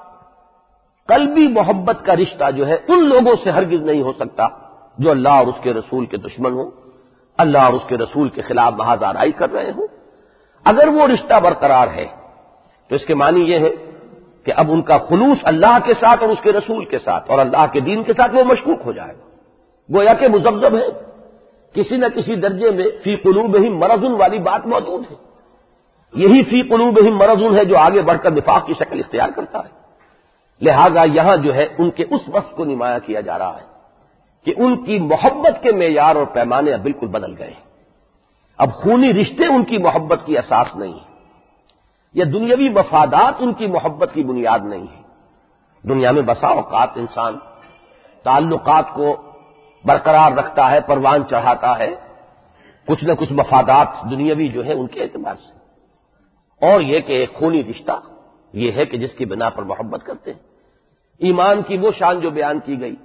قلبی محبت کا رشتہ جو ہے ان لوگوں سے ہرگز نہیں ہو سکتا جو اللہ اور اس کے رسول کے دشمن ہوں، اللہ اور اس کے رسول کے خلاف محاذ آرائی کر رہے ہوں۔ اگر وہ رشتہ برقرار ہے تو اس کے معنی یہ ہے کہ اب ان کا خلوص اللہ کے ساتھ اور اس کے رسول کے ساتھ اور اللہ کے دین کے ساتھ وہ مشکوک ہو جائے گا، گویا کہ مذبذب ہے، کسی نہ کسی درجے میں فی قلوبہم مرض والی بات موجود ہے۔ یہی فی قلوبہم مرض ہے جو آگے بڑھ کر نفاق کی شکل اختیار کرتا ہے۔ لہذا یہاں جو ہے ان کے اس وصف کو نمایاں کیا جا رہا ہے کہ ان کی محبت کے معیار اور پیمانے اب بالکل بدل گئے ہیں۔ اب خونی رشتے ان کی محبت کی اساس نہیں ہے، یا دنیاوی مفادات ان کی محبت کی بنیاد نہیں ہے۔ دنیا میں بسا اوقات انسان تعلقات کو برقرار رکھتا ہے، پروان چڑھاتا ہے، کچھ نہ کچھ مفادات دنیاوی جو ہے ان کے اعتبار سے، اور یہ کہ ایک خونی رشتہ یہ ہے کہ جس کی بنا پر محبت کرتے ہیں۔ ایمان کی وہ شان جو بیان کی گئی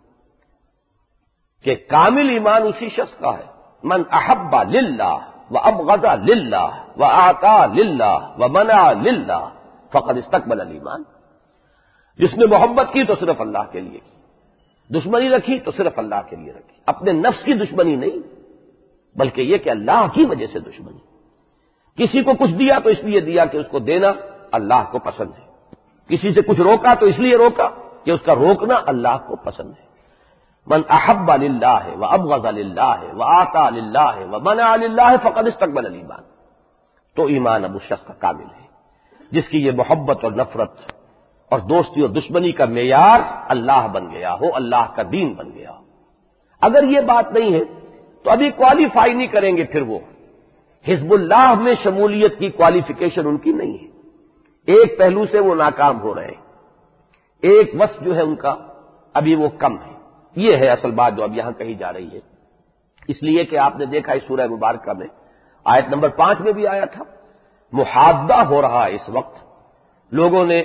کہ کامل ایمان اسی شخص کا ہے، من احب للہ وابغض للہ واعطى للہ ومنع للہ فقد استقبل الایمان، جس نے محبت کی تو صرف اللہ کے لیے کی، دشمنی رکھی تو صرف اللہ کے لیے رکھی، اپنے نفس کی دشمنی نہیں بلکہ یہ کہ اللہ کی وجہ سے دشمنی۔ کسی کو کچھ دیا تو اس لیے دیا کہ اس کو دینا اللہ کو پسند ہے، کسی سے کچھ روکا تو اس لیے روکا کہ اس کا روکنا اللہ کو پسند ہے۔ من احب للہ وابغض للہ وآطى للہ ومنع للہ فقد استقبل الایمان. تو ایمان اب اس شخص کا کامل ہے جس کی یہ محبت اور نفرت اور دوستی اور دشمنی کا معیار اللہ بن گیا ہو، اللہ کا دین بن گیا ہو. اگر یہ بات نہیں ہے تو ابھی کوالیفائی نہیں کریں گے. پھر وہ حزب اللہ میں شمولیت کی کوالیفیکیشن ان کی نہیں ہے. ایک پہلو سے وہ ناکام ہو رہے ہیں، ایک وصف جو ہے ان کا ابھی وہ کم ہے. یہ ہے اصل بات جو اب یہاں کہی جا رہی ہے. اس لیے کہ آپ نے دیکھا اس سورہ مبارکہ میں آیت نمبر 5 میں بھی آیا تھا، محادہ ہو رہا ہے اس وقت. لوگوں نے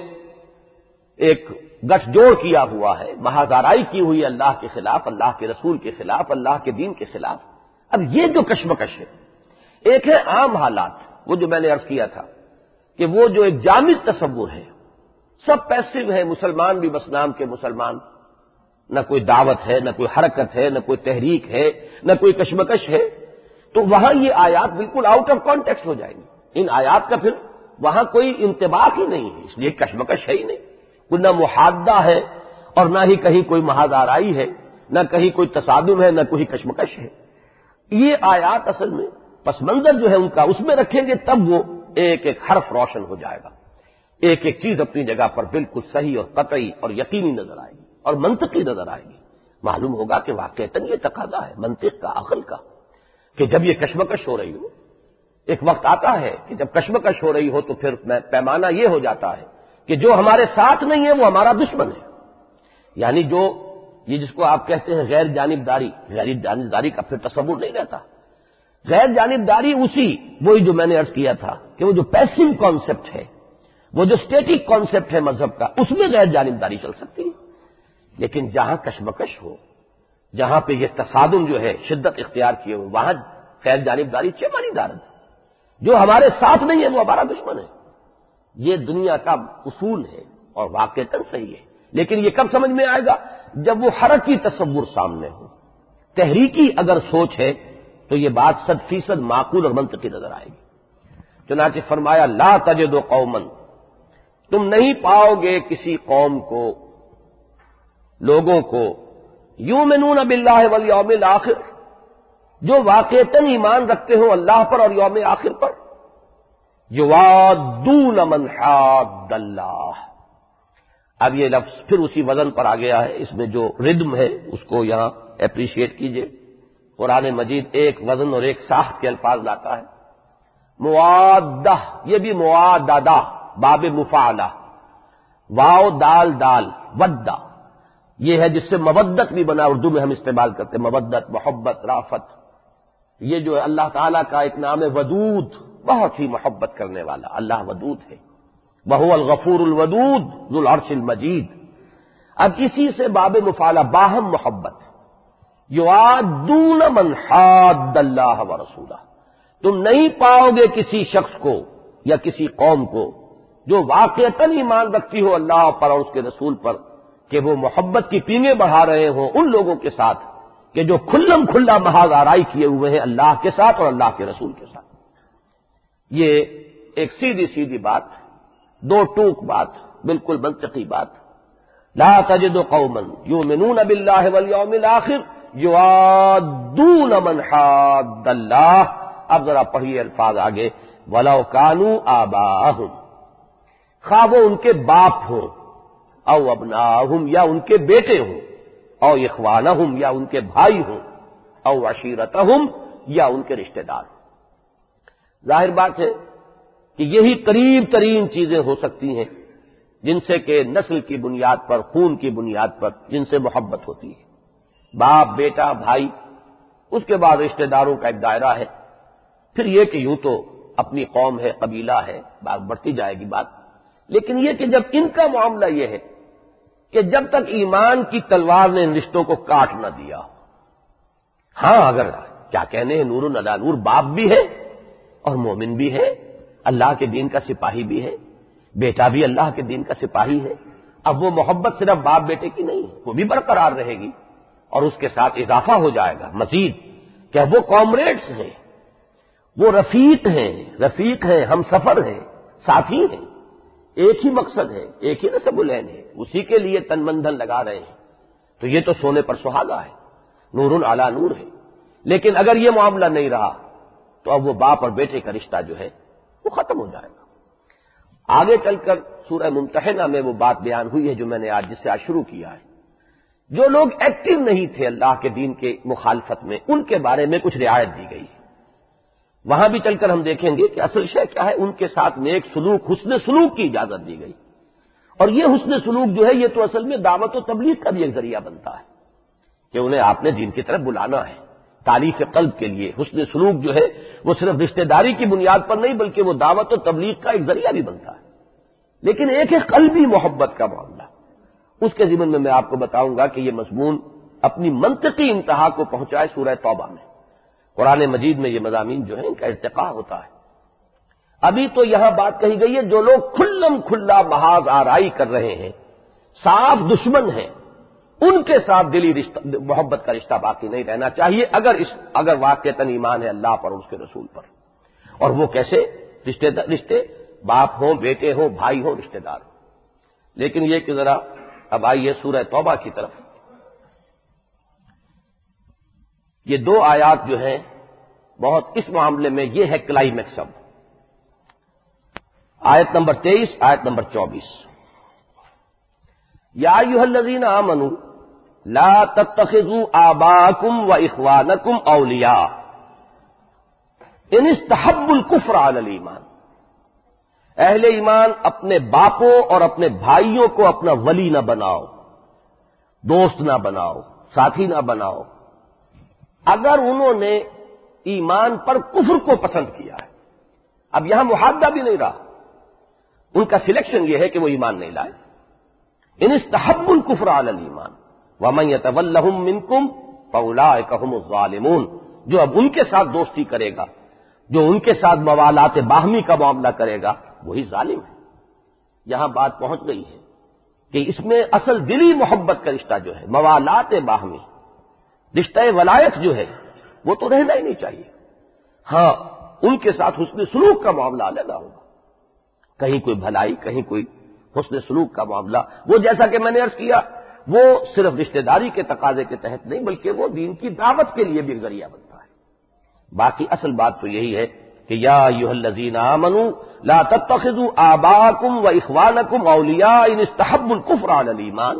ایک گٹھ جوڑ کیا ہوا ہے، محاذارائی کی ہوئی اللہ کے خلاف، اللہ کے رسول کے خلاف، اللہ کے دین کے خلاف. اب یہ جو کشمکش ہے، ایک ہے عام حالات، وہ جو میں نے عرض کیا تھا کہ وہ جو ایک جامد تصور ہے، سب پیسو ہیں، مسلمان بھی بس نام کے مسلمان، نہ کوئی دعوت ہے، نہ کوئی حرکت ہے، نہ کوئی تحریک ہے، نہ کوئی کشمکش ہے. تو وہاں یہ آیات بالکل آؤٹ آف کانٹیکسٹ ہو جائیں گی. ان آیات کا پھر وہاں کوئی انطباق ہی نہیں ہے، اس لیے کشمکش ہے ہی نہیں. کوئی نہ محادہ ہے اور نہ ہی کہیں کوئی محاذارائی ہے، نہ کہیں کوئی تصادم ہے، نہ کوئی کشمکش ہے. یہ آیات اصل میں پس منظر جو ہے ان کا اس میں رکھیں گے تب وہ ایک ایک حرف روشن ہو جائے گا، ایک ایک چیز اپنی جگہ پر بالکل صحیح اور قطعی اور یقینی نظر آئے گی اور منطقی نظر آئے گی. معلوم ہوگا کہ واقعتاً یہ تقاضا ہے منطق کا، عقل کا، کہ جب یہ کشمکش ہو رہی ہو، ایک وقت آتا ہے کہ جب کشمکش ہو رہی ہو تو پھر پیمانہ یہ ہو جاتا ہے کہ جو ہمارے ساتھ نہیں ہے وہ ہمارا دشمن ہے. یعنی جو یہ جس کو آپ کہتے ہیں غیر جانبداری، غیر جانبداری کا پھر تصور نہیں رہتا. غیر جانبداری اسی وہی جو میں نے عرض کیا تھا کہ وہ جو پیسو کانسیپٹ ہے، وہ جو اسٹیٹک کانسیپٹ ہے مذہب کا، اس میں غیر جانبداری چل سکتی ہے. لیکن جہاں کشمکش ہو، جہاں پہ یہ تصادم جو ہے شدت اختیار کیے ہوئے، وہاں غیر جانبداری چمانی دار ہے. جو ہمارے ساتھ نہیں ہے وہ ہمارا دشمن ہے. یہ دنیا کا اصول ہے اور واقعتاً صحیح ہے. لیکن یہ کب سمجھ میں آئے گا؟ جب وہ حرکی تصور سامنے ہو. تحریکی اگر سوچ ہے تو یہ بات 100% معقول اور منطقی نظر آئے گی. چنانچہ فرمایا لا تجد قوما، تم نہیں پاؤ گے کسی قوم کو، لوگوں کو، یؤمنون باللہ والیوم الآخر، جو واقعتاً ایمان رکھتے ہو اللہ پر اور یوم آخر پر، یوادون من حاد اللہ. اب یہ لفظ پھر اسی وزن پر آ گیا ہے، اس میں جو ردم ہے اس کو یہاں اپریشیٹ کیجئے. قرآن مجید ایک وزن اور ایک ساخت کے الفاظ لاتا ہے. موادہ، یہ بھی مواددہ، باب مفعلہ، واو دال دال، ودہ، یہ ہے جس سے مودت بھی بنا، اردو میں ہم استعمال کرتے ہیں مودت، محبت، رافت. یہ جو ہے اللہ تعالیٰ کا ایک نام ہے ودود، بہت ہی محبت کرنے والا. اللہ ودود ہے، وہو الغفور الودود ذو العرش المجید. اب اسی سے باب مفعلہ، باہم محبت. یوادون من حاد اللہ ورسولہ، تم نہیں پاؤ گے کسی شخص کو یا کسی قوم کو جو واقعتاً ایمان رکھتی ہو اللہ پر اور اس کے رسول پر، کہ وہ محبت کی پینگیں بڑھا رہے ہوں ان لوگوں کے ساتھ کہ جو کھلم کھلا محاذ آرائی کیے ہوئے ہیں اللہ کے ساتھ اور اللہ کے رسول کے ساتھ. یہ ایک سیدھی سیدھی بات، دو ٹوک بات، بالکل منطقی بات. لا تجد قوما یؤمنون باللہ والیوم الآخر یوادون من حاد اللہ. اب ذرا پڑھیے الفاظ آگے. ولو کانوا آباءہم، خواہ وہ ان کے باپ ہوں، او ابناہم یا ان کے بیٹے ہوں، او اخوانہم یا ان کے بھائی ہوں، او عشیرتہم یا ان کے رشتہ دار ہوں. ظاہر بات ہے کہ یہی قریب ترین چیزیں ہو سکتی ہیں جن سے کہ نسل کی بنیاد پر، خون کی بنیاد پر جن سے محبت ہوتی ہے. باپ، بیٹا، بھائی، اس کے بعد رشتہ داروں کا ایک دائرہ ہے. پھر یہ کہ یوں تو اپنی قوم ہے، قبیلہ ہے، بات بڑھتی جائے گی بات. لیکن یہ کہ جب ان کا معاملہ یہ ہے کہ جب تک ایمان کی تلوار نے ان رشتوں کو کاٹ نہ دیا. ہاں اگر کیا کہنے ہیں، نور علی نور، باپ بھی ہے اور مومن بھی ہے، اللہ کے دین کا سپاہی بھی ہے، بیٹا بھی اللہ کے دین کا سپاہی ہے. اب وہ محبت صرف باپ بیٹے کی نہیں، وہ بھی برقرار رہے گی اور اس کے ساتھ اضافہ ہو جائے گا مزید کہ وہ کامریڈز ہیں، وہ رفیق ہیں، ہم سفر ہیں، ساتھی ہیں، ایک ہی مقصد ہے، ایک ہی نسب العین ہے، اسی کے لیے تن من دھن لگا رہے ہیں. تو یہ تو سونے پر سہاگا ہے، نور علی نور ہے۔ لیکن اگر یہ معاملہ نہیں رہا تو اب وہ باپ اور بیٹے کا رشتہ جو ہے وہ ختم ہو جائے گا۔ آگے چل کر سورہ ممتحنہ میں وہ بات بیان ہوئی ہے جو میں نے جس سے آج شروع کیا ہے۔ جو لوگ ایکٹیو نہیں تھے اللہ کے دین کے مخالفت میں، ان کے بارے میں کچھ رعایت دی گئی ہے۔ وہاں بھی چل کر ہم دیکھیں گے کہ اصل شے کیا ہے، ان کے ساتھ نیک سلوک، حسن سلوک کی اجازت دی گئی۔ اور یہ حسن سلوک جو ہے یہ تو اصل میں دعوت و تبلیغ کا بھی ایک ذریعہ بنتا ہے کہ انہیں آپ نے دین کی طرف بلانا ہے، تالیف قلب کے لیے۔ حسن سلوک جو ہے وہ صرف رشتہ داری کی بنیاد پر نہیں بلکہ وہ دعوت و تبلیغ کا ایک ذریعہ بھی بنتا ہے۔ لیکن ایک ہے قلبی محبت کا معاملہ، اس کے ضمن میں آپ کو بتاؤں گا کہ یہ مضمون اپنی منطقی انتہا کو پہنچائے سورہ توبہ میں۔ قرآن مجید میں یہ مضامین جو ہیں ان کا ارتقاء ہوتا ہے۔ ابھی تو یہاں بات کہی گئی ہے جو لوگ کھلم کھلا محاذ آرائی کر رہے ہیں، صاف دشمن ہیں، ان کے ساتھ دلی رشتہ محبت کا رشتہ باقی نہیں رہنا چاہیے اگر واقعتاً ایمان ہے اللہ پر اور اس کے رسول پر۔ اور وہ کیسے رشتے باپ ہوں، بیٹے ہوں، بھائی ہوں، رشتہ دار ہوں۔ لیکن یہ کہ ذرا اب آئیے سورہ توبہ کی طرف۔ یہ دو آیات جو ہیں بہت اس معاملے میں یہ ہے کلائمیکس۔ اب آیت نمبر 23، آیت نمبر 24۔ یا ایھا الذین آمنوا لا تتخذوا آباءکم واخوانکم اولیاء ان استحبوا الکفر علی الایمان۔ اہل ایمان اپنے باپوں اور اپنے بھائیوں کو اپنا ولی نہ بناؤ، دوست نہ بناؤ، ساتھی نہ بناؤ اگر انہوں نے ایمان پر کفر کو پسند کیا ہے۔ اب یہاں محادہ بھی نہیں رہا، ان کا سلیکشن یہ ہے کہ وہ ایمان نہیں لائے۔ ان استحبوا الکفر علی الایمان ومن یتولہم منکم فاولئک ھم الظالمون۔ جو اب ان کے ساتھ دوستی کرے گا، جو ان کے ساتھ موالات باہمی کا معاملہ کرے گا، وہی ظالم ہے۔ یہاں بات پہنچ گئی ہے کہ اس میں اصل دلی محبت کا رشتہ جو ہے، موالات باہمی، رشتہ ولایت جو ہے وہ تو رہنا ہی نہیں چاہیے۔ ہاں ان کے ساتھ حسن سلوک کا معاملہ علیحدہ ہوگا، کہیں کوئی بھلائی، کہیں کوئی حسن سلوک کا معاملہ، وہ جیسا کہ میں نے عرض کیا وہ صرف رشتہ داری کے تقاضے کے تحت نہیں بلکہ وہ دین کی دعوت کے لیے بھی ایک ذریعہ بنتا ہے۔ باقی اصل بات تو یہی ہے کہ یا ایھا الذین آمنوا لا تتخذوا آباءکم واخوانکم اولیاء ان استحبوا الکفر علی الایمان۔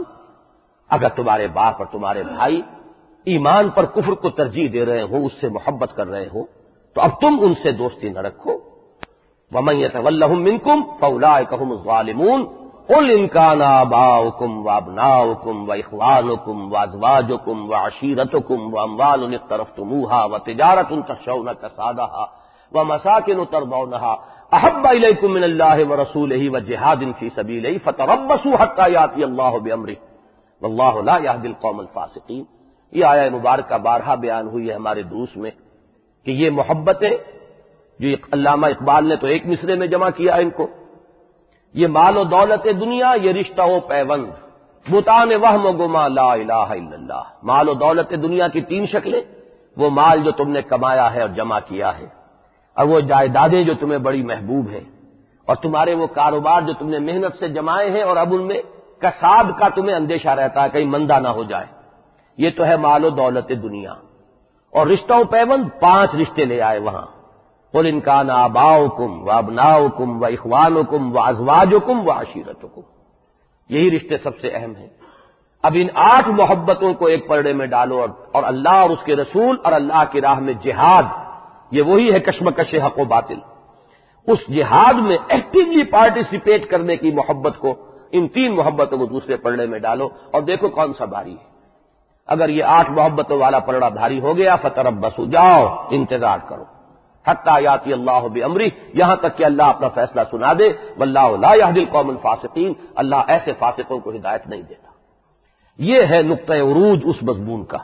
اگر تمہارے باپ اور تمہارے بھائی ایمان پر کفر کو ترجیح دے رہے ہو، اس سے محبت کر رہے ہو، تو اب تم ان سے دوستی نہ رکھو۔ ومن یتولہم منکم فاولئک ھم الظالمون قل ان کان آباؤکم وابناؤکم واخوانکم وازواجکم وعشیرتکم واموال اقترفتموها وتجارۃ تخشون کسادها ومساکن ترضونها احب الیکم من اللہ ورسولہ وجہاد فی سبیلہ فتربصوا حتی یأتی اللہ بامرہ واللہ لا یہدی القوم الفاسقین۔ یہ آیہ مبارکہ بارہا بیان ہوئی ہے ہمارے دروس میں کہ یہ محبتیں جو علامہ اقبال نے تو ایک مصرے میں جمع کیا ان کو، یہ مال و دولت دنیا، یہ رشتہ و پیوند، بتان وہم و گما لا الہ الا اللہ۔ مال و دولت دنیا کی تین شکلیں، وہ مال جو تم نے کمایا ہے اور جمع کیا ہے، اور وہ جائیدادیں جو تمہیں بڑی محبوب ہیں، اور تمہارے وہ کاروبار جو تم نے محنت سے جمائے ہیں اور اب ان میں کساد کا تمہیں اندیشہ رہتا ہے کہیں مندہ نہ ہو جائے، یہ تو ہے مال و دولت دنیا۔ اور رشتہ و پیوند، 5 رشتے لے آئے وہاں، قل ان کان آباؤکم وابناؤکم واخوانکم وازواجکم وعشیرتکم، یہی رشتے سب سے اہم ہیں۔ اب ان 8 محبتوں کو ایک پرڑے میں ڈالو اور اللہ اور اس کے رسول اور اللہ کی راہ میں جہاد، یہ وہی ہے کشمکش حق و باطل، اس جہاد میں ایکٹیولی پارٹیسپیٹ کرنے کی محبت کو، ان 3 محبتوں کو دوسرے پرڑے میں ڈالو اور دیکھو کون سا بھاری ہے۔ اگر یہ 8 محبتوں والا پرڑا بھاری ہو گیا فتربصوا، جاؤ انتظار کرو، حتی یاتی اللہ بامرہ، یہاں تک کہ اللہ اپنا فیصلہ سنا دے، واللہ لا یہدی القوم الفاسقین، اللہ ایسے فاسقوں کو ہدایت نہیں دیتا۔ یہ ہے نقطہ عروج اس مضمون کا،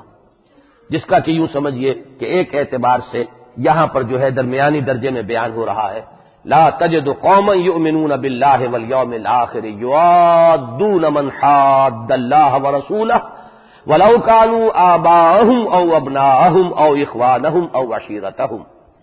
جس کا کہ یوں سمجھیے کہ ایک اعتبار سے یہاں پر جو ہے درمیانی درجے میں بیان ہو رہا ہے، لا تجد قوما یؤمنون باللہ والیوم الآخر یوادون من حاد اللہ ورسولہ ولو كانوا آباءهم او ابناءهم او اخوانهم او عشیرتهم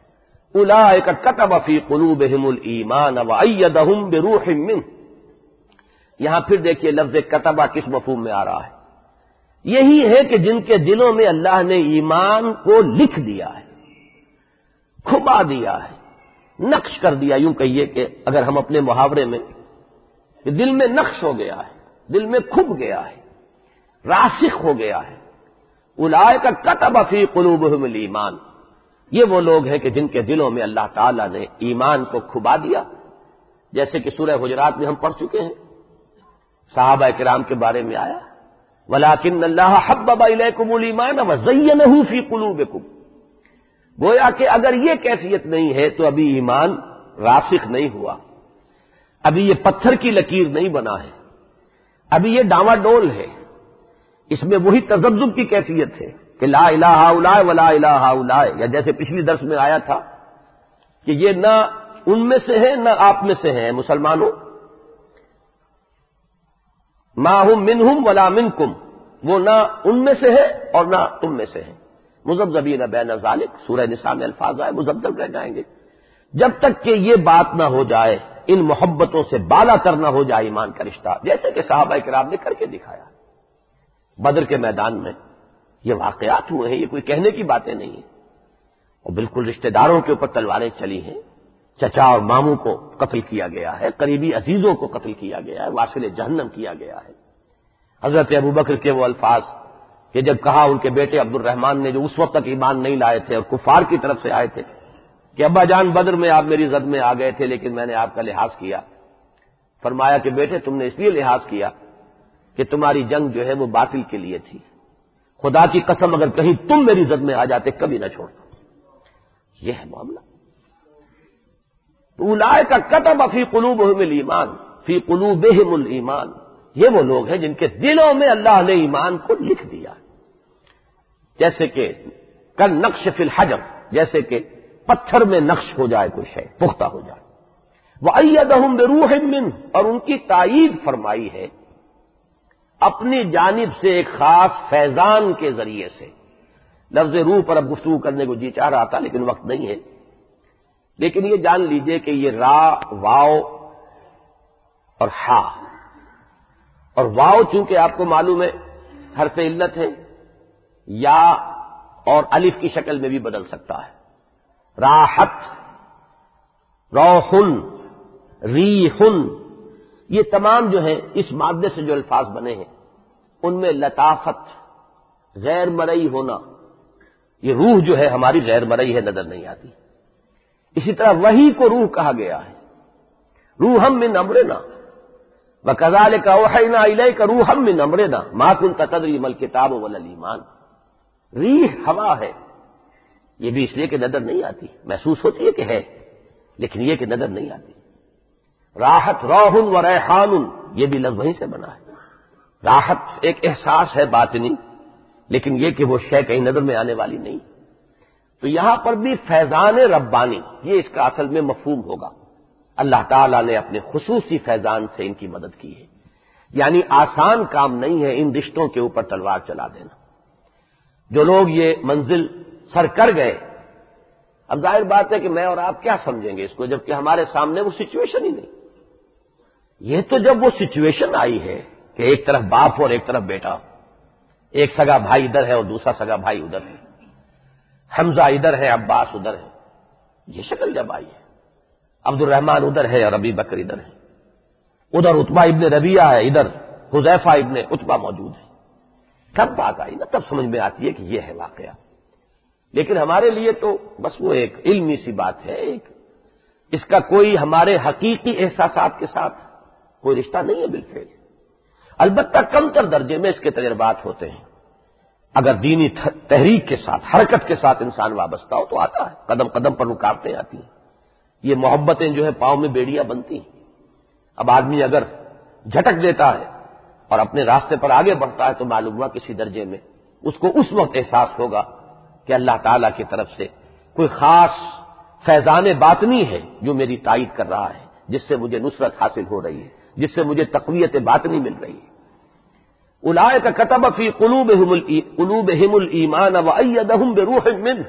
اولئک کتب فی قلوبهم الایمان وأیدهم بروح منہ۔ یہاں پھر دیکھیے لفظ کتبہ کس مفہوم میں آ رہا ہے، یہی ہے کہ جن کے دلوں میں اللہ نے ایمان کو لکھ دیا ہے، کھبا دیا ہے، نقش کر دیا، یوں کہیے کہ اگر ہم اپنے محاورے میں، کہ دل میں نقش ہو گیا ہے، دل میں کھب گیا ہے، راسخ ہو گیا ہے۔ اولئک کتب فی قلوبہم الایمان، یہ وہ لوگ ہیں کہ جن کے دلوں میں اللہ تعالیٰ نے ایمان کو کھبا دیا، جیسے کہ سورہ حجرات میں ہم پڑھ چکے ہیں، صحابہ کرام کے بارے میں آیا وَلَٰكِنَّ اللَّهَ حَبَّبَ إِلَيْكُمُ الْإِيمَانَ وَزَيَّنَهُ فِي قُلُوبِكُمْ، گویا کہ اگر یہ کیفیت نہیں ہے تو ابھی ایمان راسخ نہیں ہوا، ابھی یہ پتھر کی لکیر نہیں بنا ہے، ابھی یہ ڈاواں ڈول ہے، اس میں وہی تذبذب کی کیفیت ہے کہ لا الہ الا ولا الہ الا، یا جیسے پچھلی درس میں آیا تھا کہ یہ نہ ان میں سے ہے نہ آپ میں سے ہیں مسلمانوں، ما ہم منہم ولا منکم، وہ نہ ان میں سے ہے اور نہ تم میں سے ہے، مذبذبین بین ذالک، سورہ نساء میں الفاظ آئے مذبذب رہ جائیں گے، جب تک کہ یہ بات نہ ہو جائے، ان محبتوں سے بالا تر نہ ہو جائے ایمان کا رشتہ، جیسے کہ صحابہ کرام نے کر کے دکھایا بدر کے میدان میں، یہ واقعات ہوئے ہیں، یہ کوئی کہنے کی باتیں نہیں ہیں، اور بالکل رشتہ داروں کے اوپر تلواریں چلی ہیں، چچا اور ماموں کو قتل کیا گیا ہے، قریبی عزیزوں کو قتل کیا گیا ہے، واصل جہنم کیا گیا ہے۔ حضرت ابوبکر کے وہ الفاظ کہ جب کہا ان کے بیٹے عبد الرحمان نے، جو اس وقت تک ایمان نہیں لائے تھے اور کفار کی طرف سے آئے تھے، کہ ابا جان بدر میں آپ میری زد میں آ گئے تھے لیکن میں نے آپ کا لحاظ کیا، فرمایا کہ بیٹے تم نے اس لیے لحاظ کیا کہ تمہاری جنگ جو ہے وہ باطل کے لیے تھی، خدا کی قسم اگر کہیں تم میری زد میں آ جاتے کبھی نہ چھوڑتا۔ یہ ہے معاملہ۔ اولئک کتب فی قلوبہم الایمان، فی قلوبہم الایمان، یہ وہ لوگ ہیں جن کے دلوں میں اللہ نے ایمان کو لکھ دیا، جیسے کہ کل نقش فی الحجر، جیسے کہ پتھر میں نقش ہو جائے کوئی شے، پختہ ہو جائے۔ وَأَيَّدَهُم بِرُوحٍ مِّنْهُ، اور ان کی تائید فرمائی ہے اپنی جانب سے ایک خاص فیضان کے ذریعے سے۔ لفظ روح پر اب گفتگو کرنے کو جی چاہ رہا تھا لیکن وقت نہیں ہے، لیکن یہ جان لیجئے کہ یہ را، واو اور ہا، اور واو چونکہ آپ کو معلوم ہے حرف علت ہے، یا اور الف کی شکل میں بھی بدل سکتا ہے، راحت، روحن، ریحن، یہ تمام جو ہیں اس مادے سے جو الفاظ بنے ہیں ان میں لطافت، غیر مرئی ہونا، یہ روح جو ہے ہماری غیر مرئی ہے، نظر نہیں آتی۔ اسی طرح وحی کو روح کہا گیا ہے، روحم من امرنا وکذالک اوحینا الیک روحم من امرنا ما کنت تدری ما الکتاب ولا الایمان، ریح ہوا ہے، یہ بھی اس لیے کہ نظر نہیں آتی، محسوس ہوتی ہے کہ ہے لیکن یہ کہ نظر نہیں آتی۔ راحت، روح و ریحان، یہ بھی لفظ وہیں سے بنا ہے۔ راحت ایک احساس ہے باطنی، لیکن یہ کہ وہ شے کہیں نظر میں آنے والی نہیں۔ تو یہاں پر بھی فیضان ربانی، یہ اس کا اصل میں مفہوم ہوگا، اللہ تعالیٰ نے اپنے خصوصی فیضان سے ان کی مدد کی ہے، یعنی آسان کام نہیں ہے ان رشتوں کے اوپر تلوار چلا دینا۔ جو لوگ یہ منزل سر کر گئے، اب ظاہر بات ہے کہ میں اور آپ کیا سمجھیں گے اس کو، جبکہ ہمارے سامنے وہ سچویشن ہی نہیں۔ یہ تو جب وہ سچویشن آئی ہے کہ ایک طرف باپ اور ایک طرف بیٹا، ایک سگا بھائی ادھر ہے اور دوسرا سگا بھائی ادھر ہے، حمزہ ادھر ہے عباس ادھر ہے، یہ شکل جب آئی ہے، عبد الرحمان ادھر ہے اور ابی بکر ادھر ہے، ادھر عتبہ ابن ربیعہ ہے، ادھر حذیفہ ابن عتبہ موجود ہے، تب بات آئی نا، تب سمجھ میں آتی ہے کہ یہ ہے واقعہ۔ لیکن ہمارے لیے تو بس وہ ایک علمی سی بات ہے، ایک اس کا کوئی ہمارے حقیقی احساسات کے ساتھ کوئی رشتہ نہیں ہے بالفعل۔ البتہ کم تر درجے میں اس کے تجربات ہوتے ہیں، اگر دینی تحریک کے ساتھ، حرکت کے ساتھ انسان وابستہ ہو تو آتا ہے، قدم قدم پر رکاوٹیں آتی ہیں، یہ محبتیں جو ہے پاؤں میں بیڑیاں بنتی ہیں۔ اب آدمی اگر جھٹک دیتا ہے اور اپنے راستے پر آگے بڑھتا ہے تو معلوم ہوا کسی درجے میں اس کو اس وقت احساس ہوگا کہ اللہ تعالیٰ کی طرف سے کوئی خاص فیضان باطنی ہے جو میری تائید کر رہا ہے، جس سے مجھے نصرت حاصل ہو رہی ہے، جس سے مجھے تقویت باطنی مل رہی ہے۔ اولئک کتب فی قلوبہم الایمان وأیدہم بروح منہ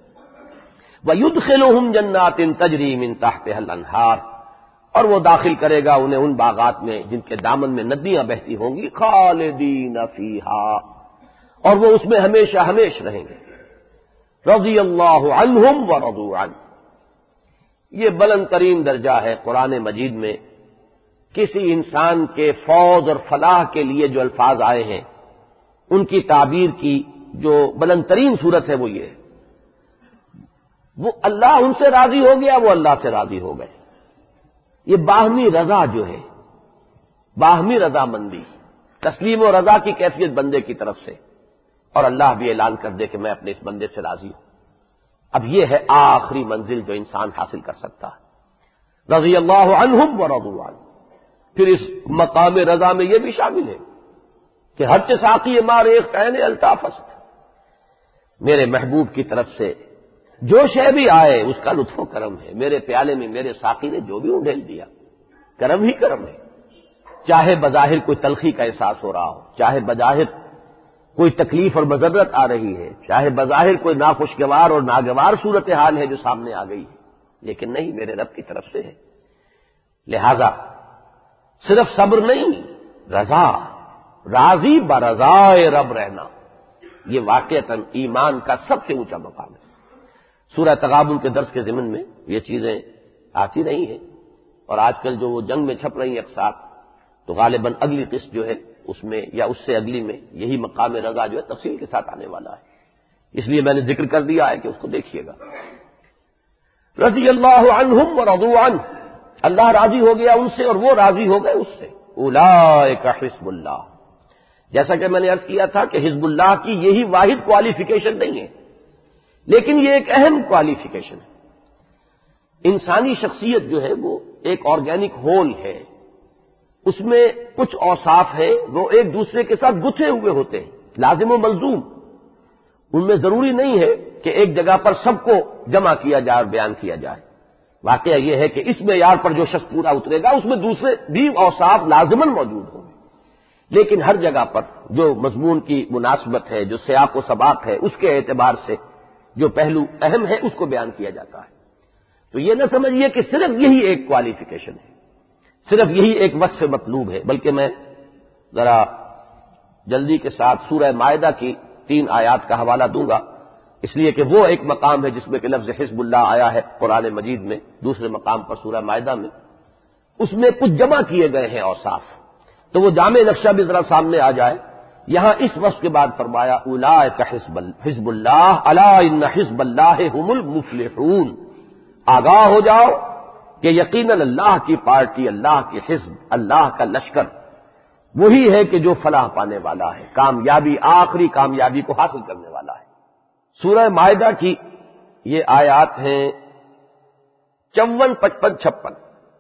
ویدخلہم جنات تجری من تحتہا الانہار، اور وہ داخل کرے گا انہیں ان باغات میں جن کے دامن میں ندیاں بہتی ہوں گی، خالدین فیہا، اور وہ اس میں ہمیشہ ہمیش رہیں گے۔ رضی اللہ عنہم ورضوا عنہ، یہ بلند ترین درجہ ہے قرآن مجید میں۔ کسی انسان کے فوز اور فلاح کے لیے جو الفاظ آئے ہیں ان کی تعبیر کی جو بلند ترین صورت ہے وہ یہ ہے، وہ اللہ ان سے راضی ہو گیا، وہ اللہ سے راضی ہو گئے۔ یہ باہمی رضا جو ہے، باہمی رضامندی، تسلیم و رضا کی کیفیت بندے کی طرف سے، اور اللہ بھی اعلان کر دے کہ میں اپنے اس بندے سے راضی ہوں۔ اب یہ ہے آخری منزل جو انسان حاصل کر سکتا ہے، رضی اللہ عنہم ورضوا عنہ۔ پھر اس مقام رضا میں یہ بھی شامل ہے کہ ہر ساقی ما ریخت عین الطافست، میرے محبوب کی طرف سے جو شے بھی آئے اس کا لطف و کرم ہے، میرے پیالے میں میرے ساقی نے جو بھی انڈیل دیا کرم ہی کرم ہے، چاہے بظاہر کوئی تلخی کا احساس ہو رہا ہو، چاہے بظاہر کوئی تکلیف اور مضرت آ رہی ہے، چاہے بظاہر کوئی ناخوشگوار اور ناگوار صورتحال ہے جو سامنے آ گئی ہے، لیکن نہیں، میرے رب کی طرف سے ہے۔ لہذا صرف صبر نہیں، رضا، راضی برضائے رب رہنا، یہ واقعتاً ایمان کا سب سے اونچا مقام ہے۔ سورہ تغابن کے درس کے ضمن میں یہ چیزیں آتی رہی ہیں، اور آج کل جو وہ جنگ میں چھپ رہی ہیں اقساط، تو غالباً اگلی قسط جو ہے اس میں یا اس سے اگلی میں یہی مقام رضا جو ہے تفصیل کے ساتھ آنے والا ہے، اس لیے میں نے ذکر کر دیا ہے کہ اس کو دیکھیے گا۔ رضی اللہ عنہم ورضوا عنہ، اللہ راضی ہو گیا ان سے اور وہ راضی ہو گئے اس سے۔ اولئک حزب اللہ، جیسا کہ میں نے عرض کیا تھا کہ حزب اللہ کی یہی واحد کوالیفیکیشن نہیں ہے، لیکن یہ ایک اہم کوالیفیکیشن ہے۔ انسانی شخصیت جو ہے وہ ایک آرگینک ہول ہے، اس میں کچھ اوصاف ہیں وہ ایک دوسرے کے ساتھ گتھے ہوئے ہوتے ہیں، لازم و ملزوم، ان میں ضروری نہیں ہے کہ ایک جگہ پر سب کو جمع کیا جائے اور بیان کیا جائے۔ واقعہ یہ ہے کہ اس معیار پر جو شخص پورا اترے گا اس میں دوسرے بھی اوصاف لازماً موجود ہوں گے، لیکن ہر جگہ پر جو مضمون کی مناسبت ہے، جو سیاق و سباق ہے، اس کے اعتبار سے جو پہلو اہم ہے اس کو بیان کیا جاتا ہے۔ تو یہ نہ سمجھیے کہ صرف یہی ایک کوالیفیکیشن ہے، صرف یہی ایک وصف مطلوب ہے، بلکہ میں ذرا جلدی کے ساتھ سورہ مائدہ کی 3 آیات کا حوالہ دوں گا، اس لیے کہ وہ ایک مقام ہے جس میں کہ لفظ حزب اللہ آیا ہے قرآن مجید میں، دوسرے مقام پر سورہ مائدہ میں، اس میں کچھ جمع کیے گئے ہیں اوصاف، تو وہ جامع نقشہ بھی ذرا سامنے آ جائے۔ یہاں اس وصف کے بعد فرمایا اولئک حزب اللہ الا ان حزب اللہ هم المفلحون، آگاہ ہو جاؤ کہ یقیناً اللہ کی پارٹی، اللہ کی حزب، اللہ کا لشکر وہی ہے کہ جو فلاح پانے والا ہے، کامیابی، آخری کامیابی کو حاصل کرنے والا ہے۔ سورہ مائدہ کی یہ آیات ہیں 54، 55، 56۔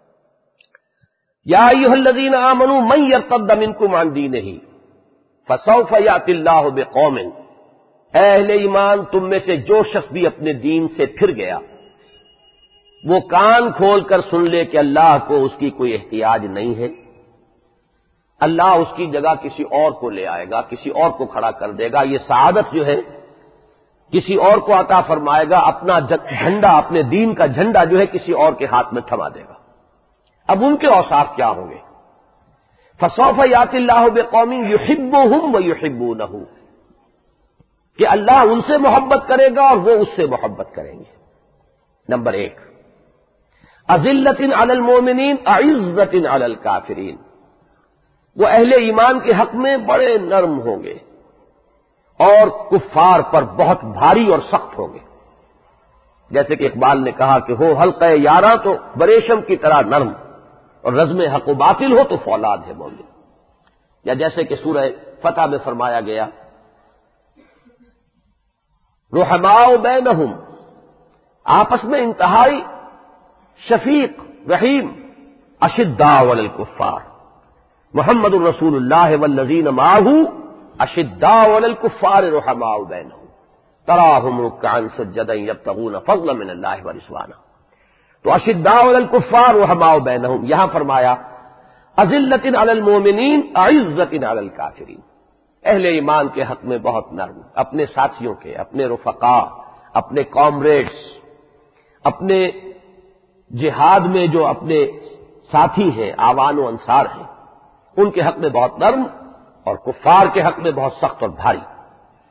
یا ایھا الذین آمنوا من یرتد منکم عن دینہ فسوف یأتی اللہ بقوم، اے اہل ایمان تم میں سے جو شخص بھی اپنے دین سے پھر گیا وہ کان کھول کر سن لے کہ اللہ کو اس کی کوئی احتیاج نہیں ہے، اللہ اس کی جگہ کسی اور کو لے آئے گا، کسی اور کو کھڑا کر دے گا، یہ سعادت جو ہے کسی اور کو عطا فرمائے گا، اپنا جھنڈا، اپنے دین کا جھنڈا جو ہے کسی اور کے ہاتھ میں تھما دے گا۔ اب ان کے اوصاف کیا ہوں گے؟ فسوف یأتی اللہ بقوم یحبهم ویحبونہ، کہ اللہ ان سے محبت کرے گا اور وہ اس سے محبت کریں گے۔ نمبر 1، اذلۃ علی المؤمنین اعزۃ علی الکافرین، وہ اہل ایمان کے حق میں بڑے نرم ہوں گے اور کفار پر بہت بھاری اور سخت ہوں گے۔ جیسے کہ اقبال نے کہا کہ ہو حلقہ یاراں تو بریشم کی طرح نرم، اور رزم حق و باطل ہو تو فولاد ہے مومن۔ یا جیسے کہ سورہ فتح میں فرمایا گیا رحماء بینہم، آپس میں انتہائی شفیق رحیم، اشداء علی الکفار، محمد الرسول اللہ والذین معہ اشداء علی الکفار رحماء بینہم تراہم رکعا سجدا یبتغون فضلا من اللہ ورضوانا۔ تو اشداء علی الکفار رحماء بینہم، یہاں فرمایا اذلۃ علی المؤمنین اعزۃ علی الکافرین، اہل ایمان کے حق میں بہت نرم، اپنے ساتھیوں کے، اپنے رفقاء، اپنے کامریڈز، اپنے جہاد میں جو اپنے ساتھی ہیں، آوان و انصار ہیں، ان کے حق میں بہت نرم، اور کفار کے حق میں بہت سخت اور بھاری۔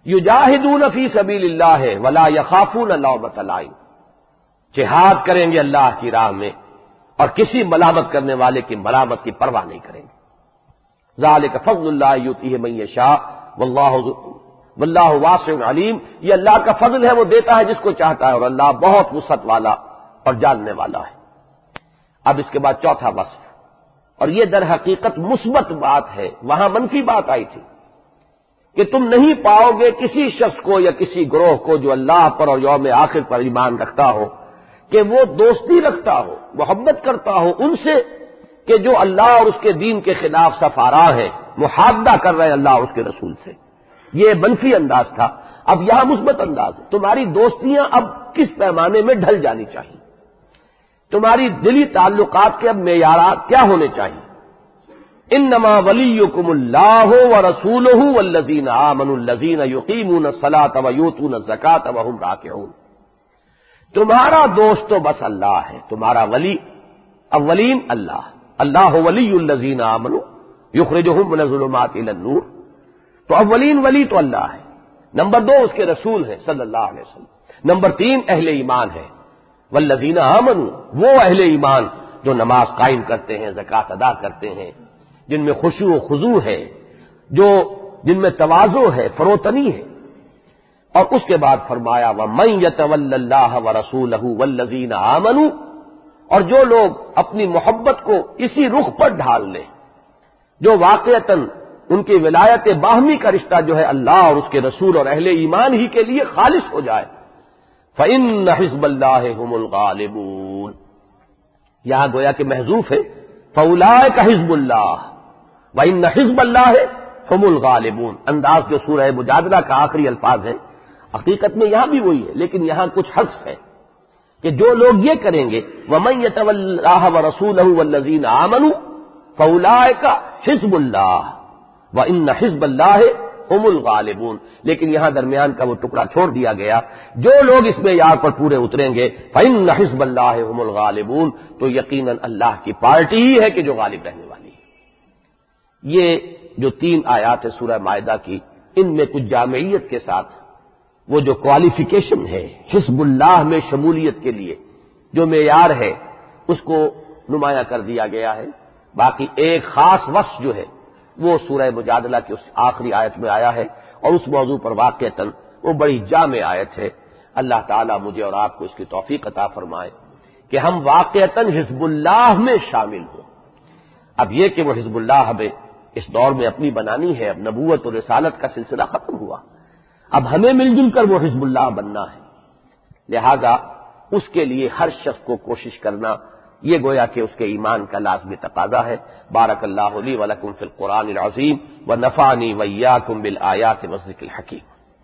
یجاہدون فی سبیل اللہ ولا یخافون لومۃ لائم، جہاد کریں گے اللہ کی راہ میں اور کسی ملامت کرنے والے کی ملامت کی پرواہ نہیں کریں گے۔ ذالک فضل اللہ یؤتیہ من یشاء واللہ واسع علیم، یہ اللہ کا فضل ہے، وہ دیتا ہے جس کو چاہتا ہے، اور اللہ بہت وسعت والا اور جاننے والا ہے۔ اب اس کے بعد چوتھا وصف، اور یہ در حقیقت مثبت بات ہے، وہاں منفی بات آئی تھی کہ تم نہیں پاؤ گے کسی شخص کو یا کسی گروہ کو جو اللہ پر اور یوم آخر پر ایمان رکھتا ہو کہ وہ دوستی رکھتا ہو، محبت کرتا ہو ان سے کہ جو اللہ اور اس کے دین کے خلاف سفارا ہے، محادہ کر رہے ہیں اللہ اور اس کے رسول سے۔ یہ منفی انداز تھا، اب یہاں مثبت انداز ہے۔ تمہاری دوستیاں اب کس پیمانے میں ڈھل جانی چاہیے، تمہاری دلی تعلقات کے اب معیارات کیا ہونے چاہیے؟ انما ولیکم اللہ ورسولہ والذین آمنوا الذین یقیمون الصلاۃ ویؤتون الزکاۃ وہم راکعون۔ تمہارا دوست تو بس اللہ ہے، تمہارا ولی اولین اللہ، اللہ ولی الذین آمنوا یخرجہم من الظلمات الی النور، تو اولین ولی تو اللہ ہے۔ نمبر 2 اس کے رسول ہیں صلی اللہ علیہ وسلم۔ نمبر 3 اہل ایمان ہے، والذین آمنوا، وہ اہل ایمان جو نماز قائم کرتے ہیں، زکوٰۃ ادا کرتے ہیں، جن میں خشوع و خضوع ہے، جن میں تواضع ہے، فروتنی ہے۔ اور اس کے بعد فرمایا وَمَن يَتَوَلَّ اللَّهَ وَرَسُولَهُ وَالَّذِينَ آمَنُوا، اور جو لوگ اپنی محبت کو اسی رخ پر ڈھال لیں، جو واقعتاً ان کی ولایت باہمی کا رشتہ جو ہے اللہ اور اس کے رسول اور اہل ایمان ہی کے لیے خالص ہو جائے، فَإِنَّ حِزْبَ اللَّهِ هُمُ الْغَالِبُونَ، یہاں گویا کہ محذوف ہے فَأُولَٰئِکَ حِزْبُ اللَّهِ وَإِنَّ حِزْبَ اللَّهِ هُمُ الْغَالِبُونَ، انداز جو سورہ مجادلہ کا آخری الفاظ ہے، حقیقت میں یہاں بھی وہی ہے، لیکن یہاں کچھ حذف ہے کہ جو لوگ یہ کریں گے وَمَن يَتَوَلَّ اللَّهَ وَرَسُولَهُ وَالَّذِينَ آمَنُوا فَأُولَٰئِکَ حِزْبُ اللَّهِ وَإِنَّ حِزْبَ اللَّهِ هُمُ الْغَالِبُونَ، لیکن یہاں درمیان کا وہ ٹکڑا چھوڑ دیا گیا، جو لوگ اس میں یار پر پورے اتریں گے فَإِنَّ حِزْبَ اللَّهِ هُمُ الْغَالِبُونَ، تو یقیناً اللہ کی پارٹی ہی ہے کہ جو غالب رہنے والی ہے۔ یہ جو 3 آیات ہے سورہ مائدہ کی، ان میں کچھ جامعیت کے ساتھ وہ جو کوالیفیکیشن ہے حزب اللہ میں شمولیت کے لیے جو معیار ہے اس کو نمایاں کر دیا گیا ہے۔ باقی ایک خاص وصف جو ہے وہ سورہ مجادلہ کی اس آخری آیت میں آیا ہے، اور اس موضوع پر واقعتاً وہ بڑی جامع آیت ہے۔ اللہ تعالیٰ مجھے اور آپ کو اس کی توفیق عطا فرمائے کہ ہم واقعتاً حزب اللہ میں شامل ہوں۔ اب یہ کہ وہ حزب اللہ ہمیں اس دور میں اپنی بنانی ہے، اب نبوت اور رسالت کا سلسلہ ختم ہوا، اب ہمیں مل جل کر وہ حزب اللہ بننا ہے، لہذا اس کے لیے ہر شخص کو کوشش کرنا یہ گویا کہ اس کے ایمان کا لازمی تقاضا ہے۔ بارک اللہ لی ولکم فی القرآن العظیم ونفعنی وإیاکم بالآیات والذکر الحکیم۔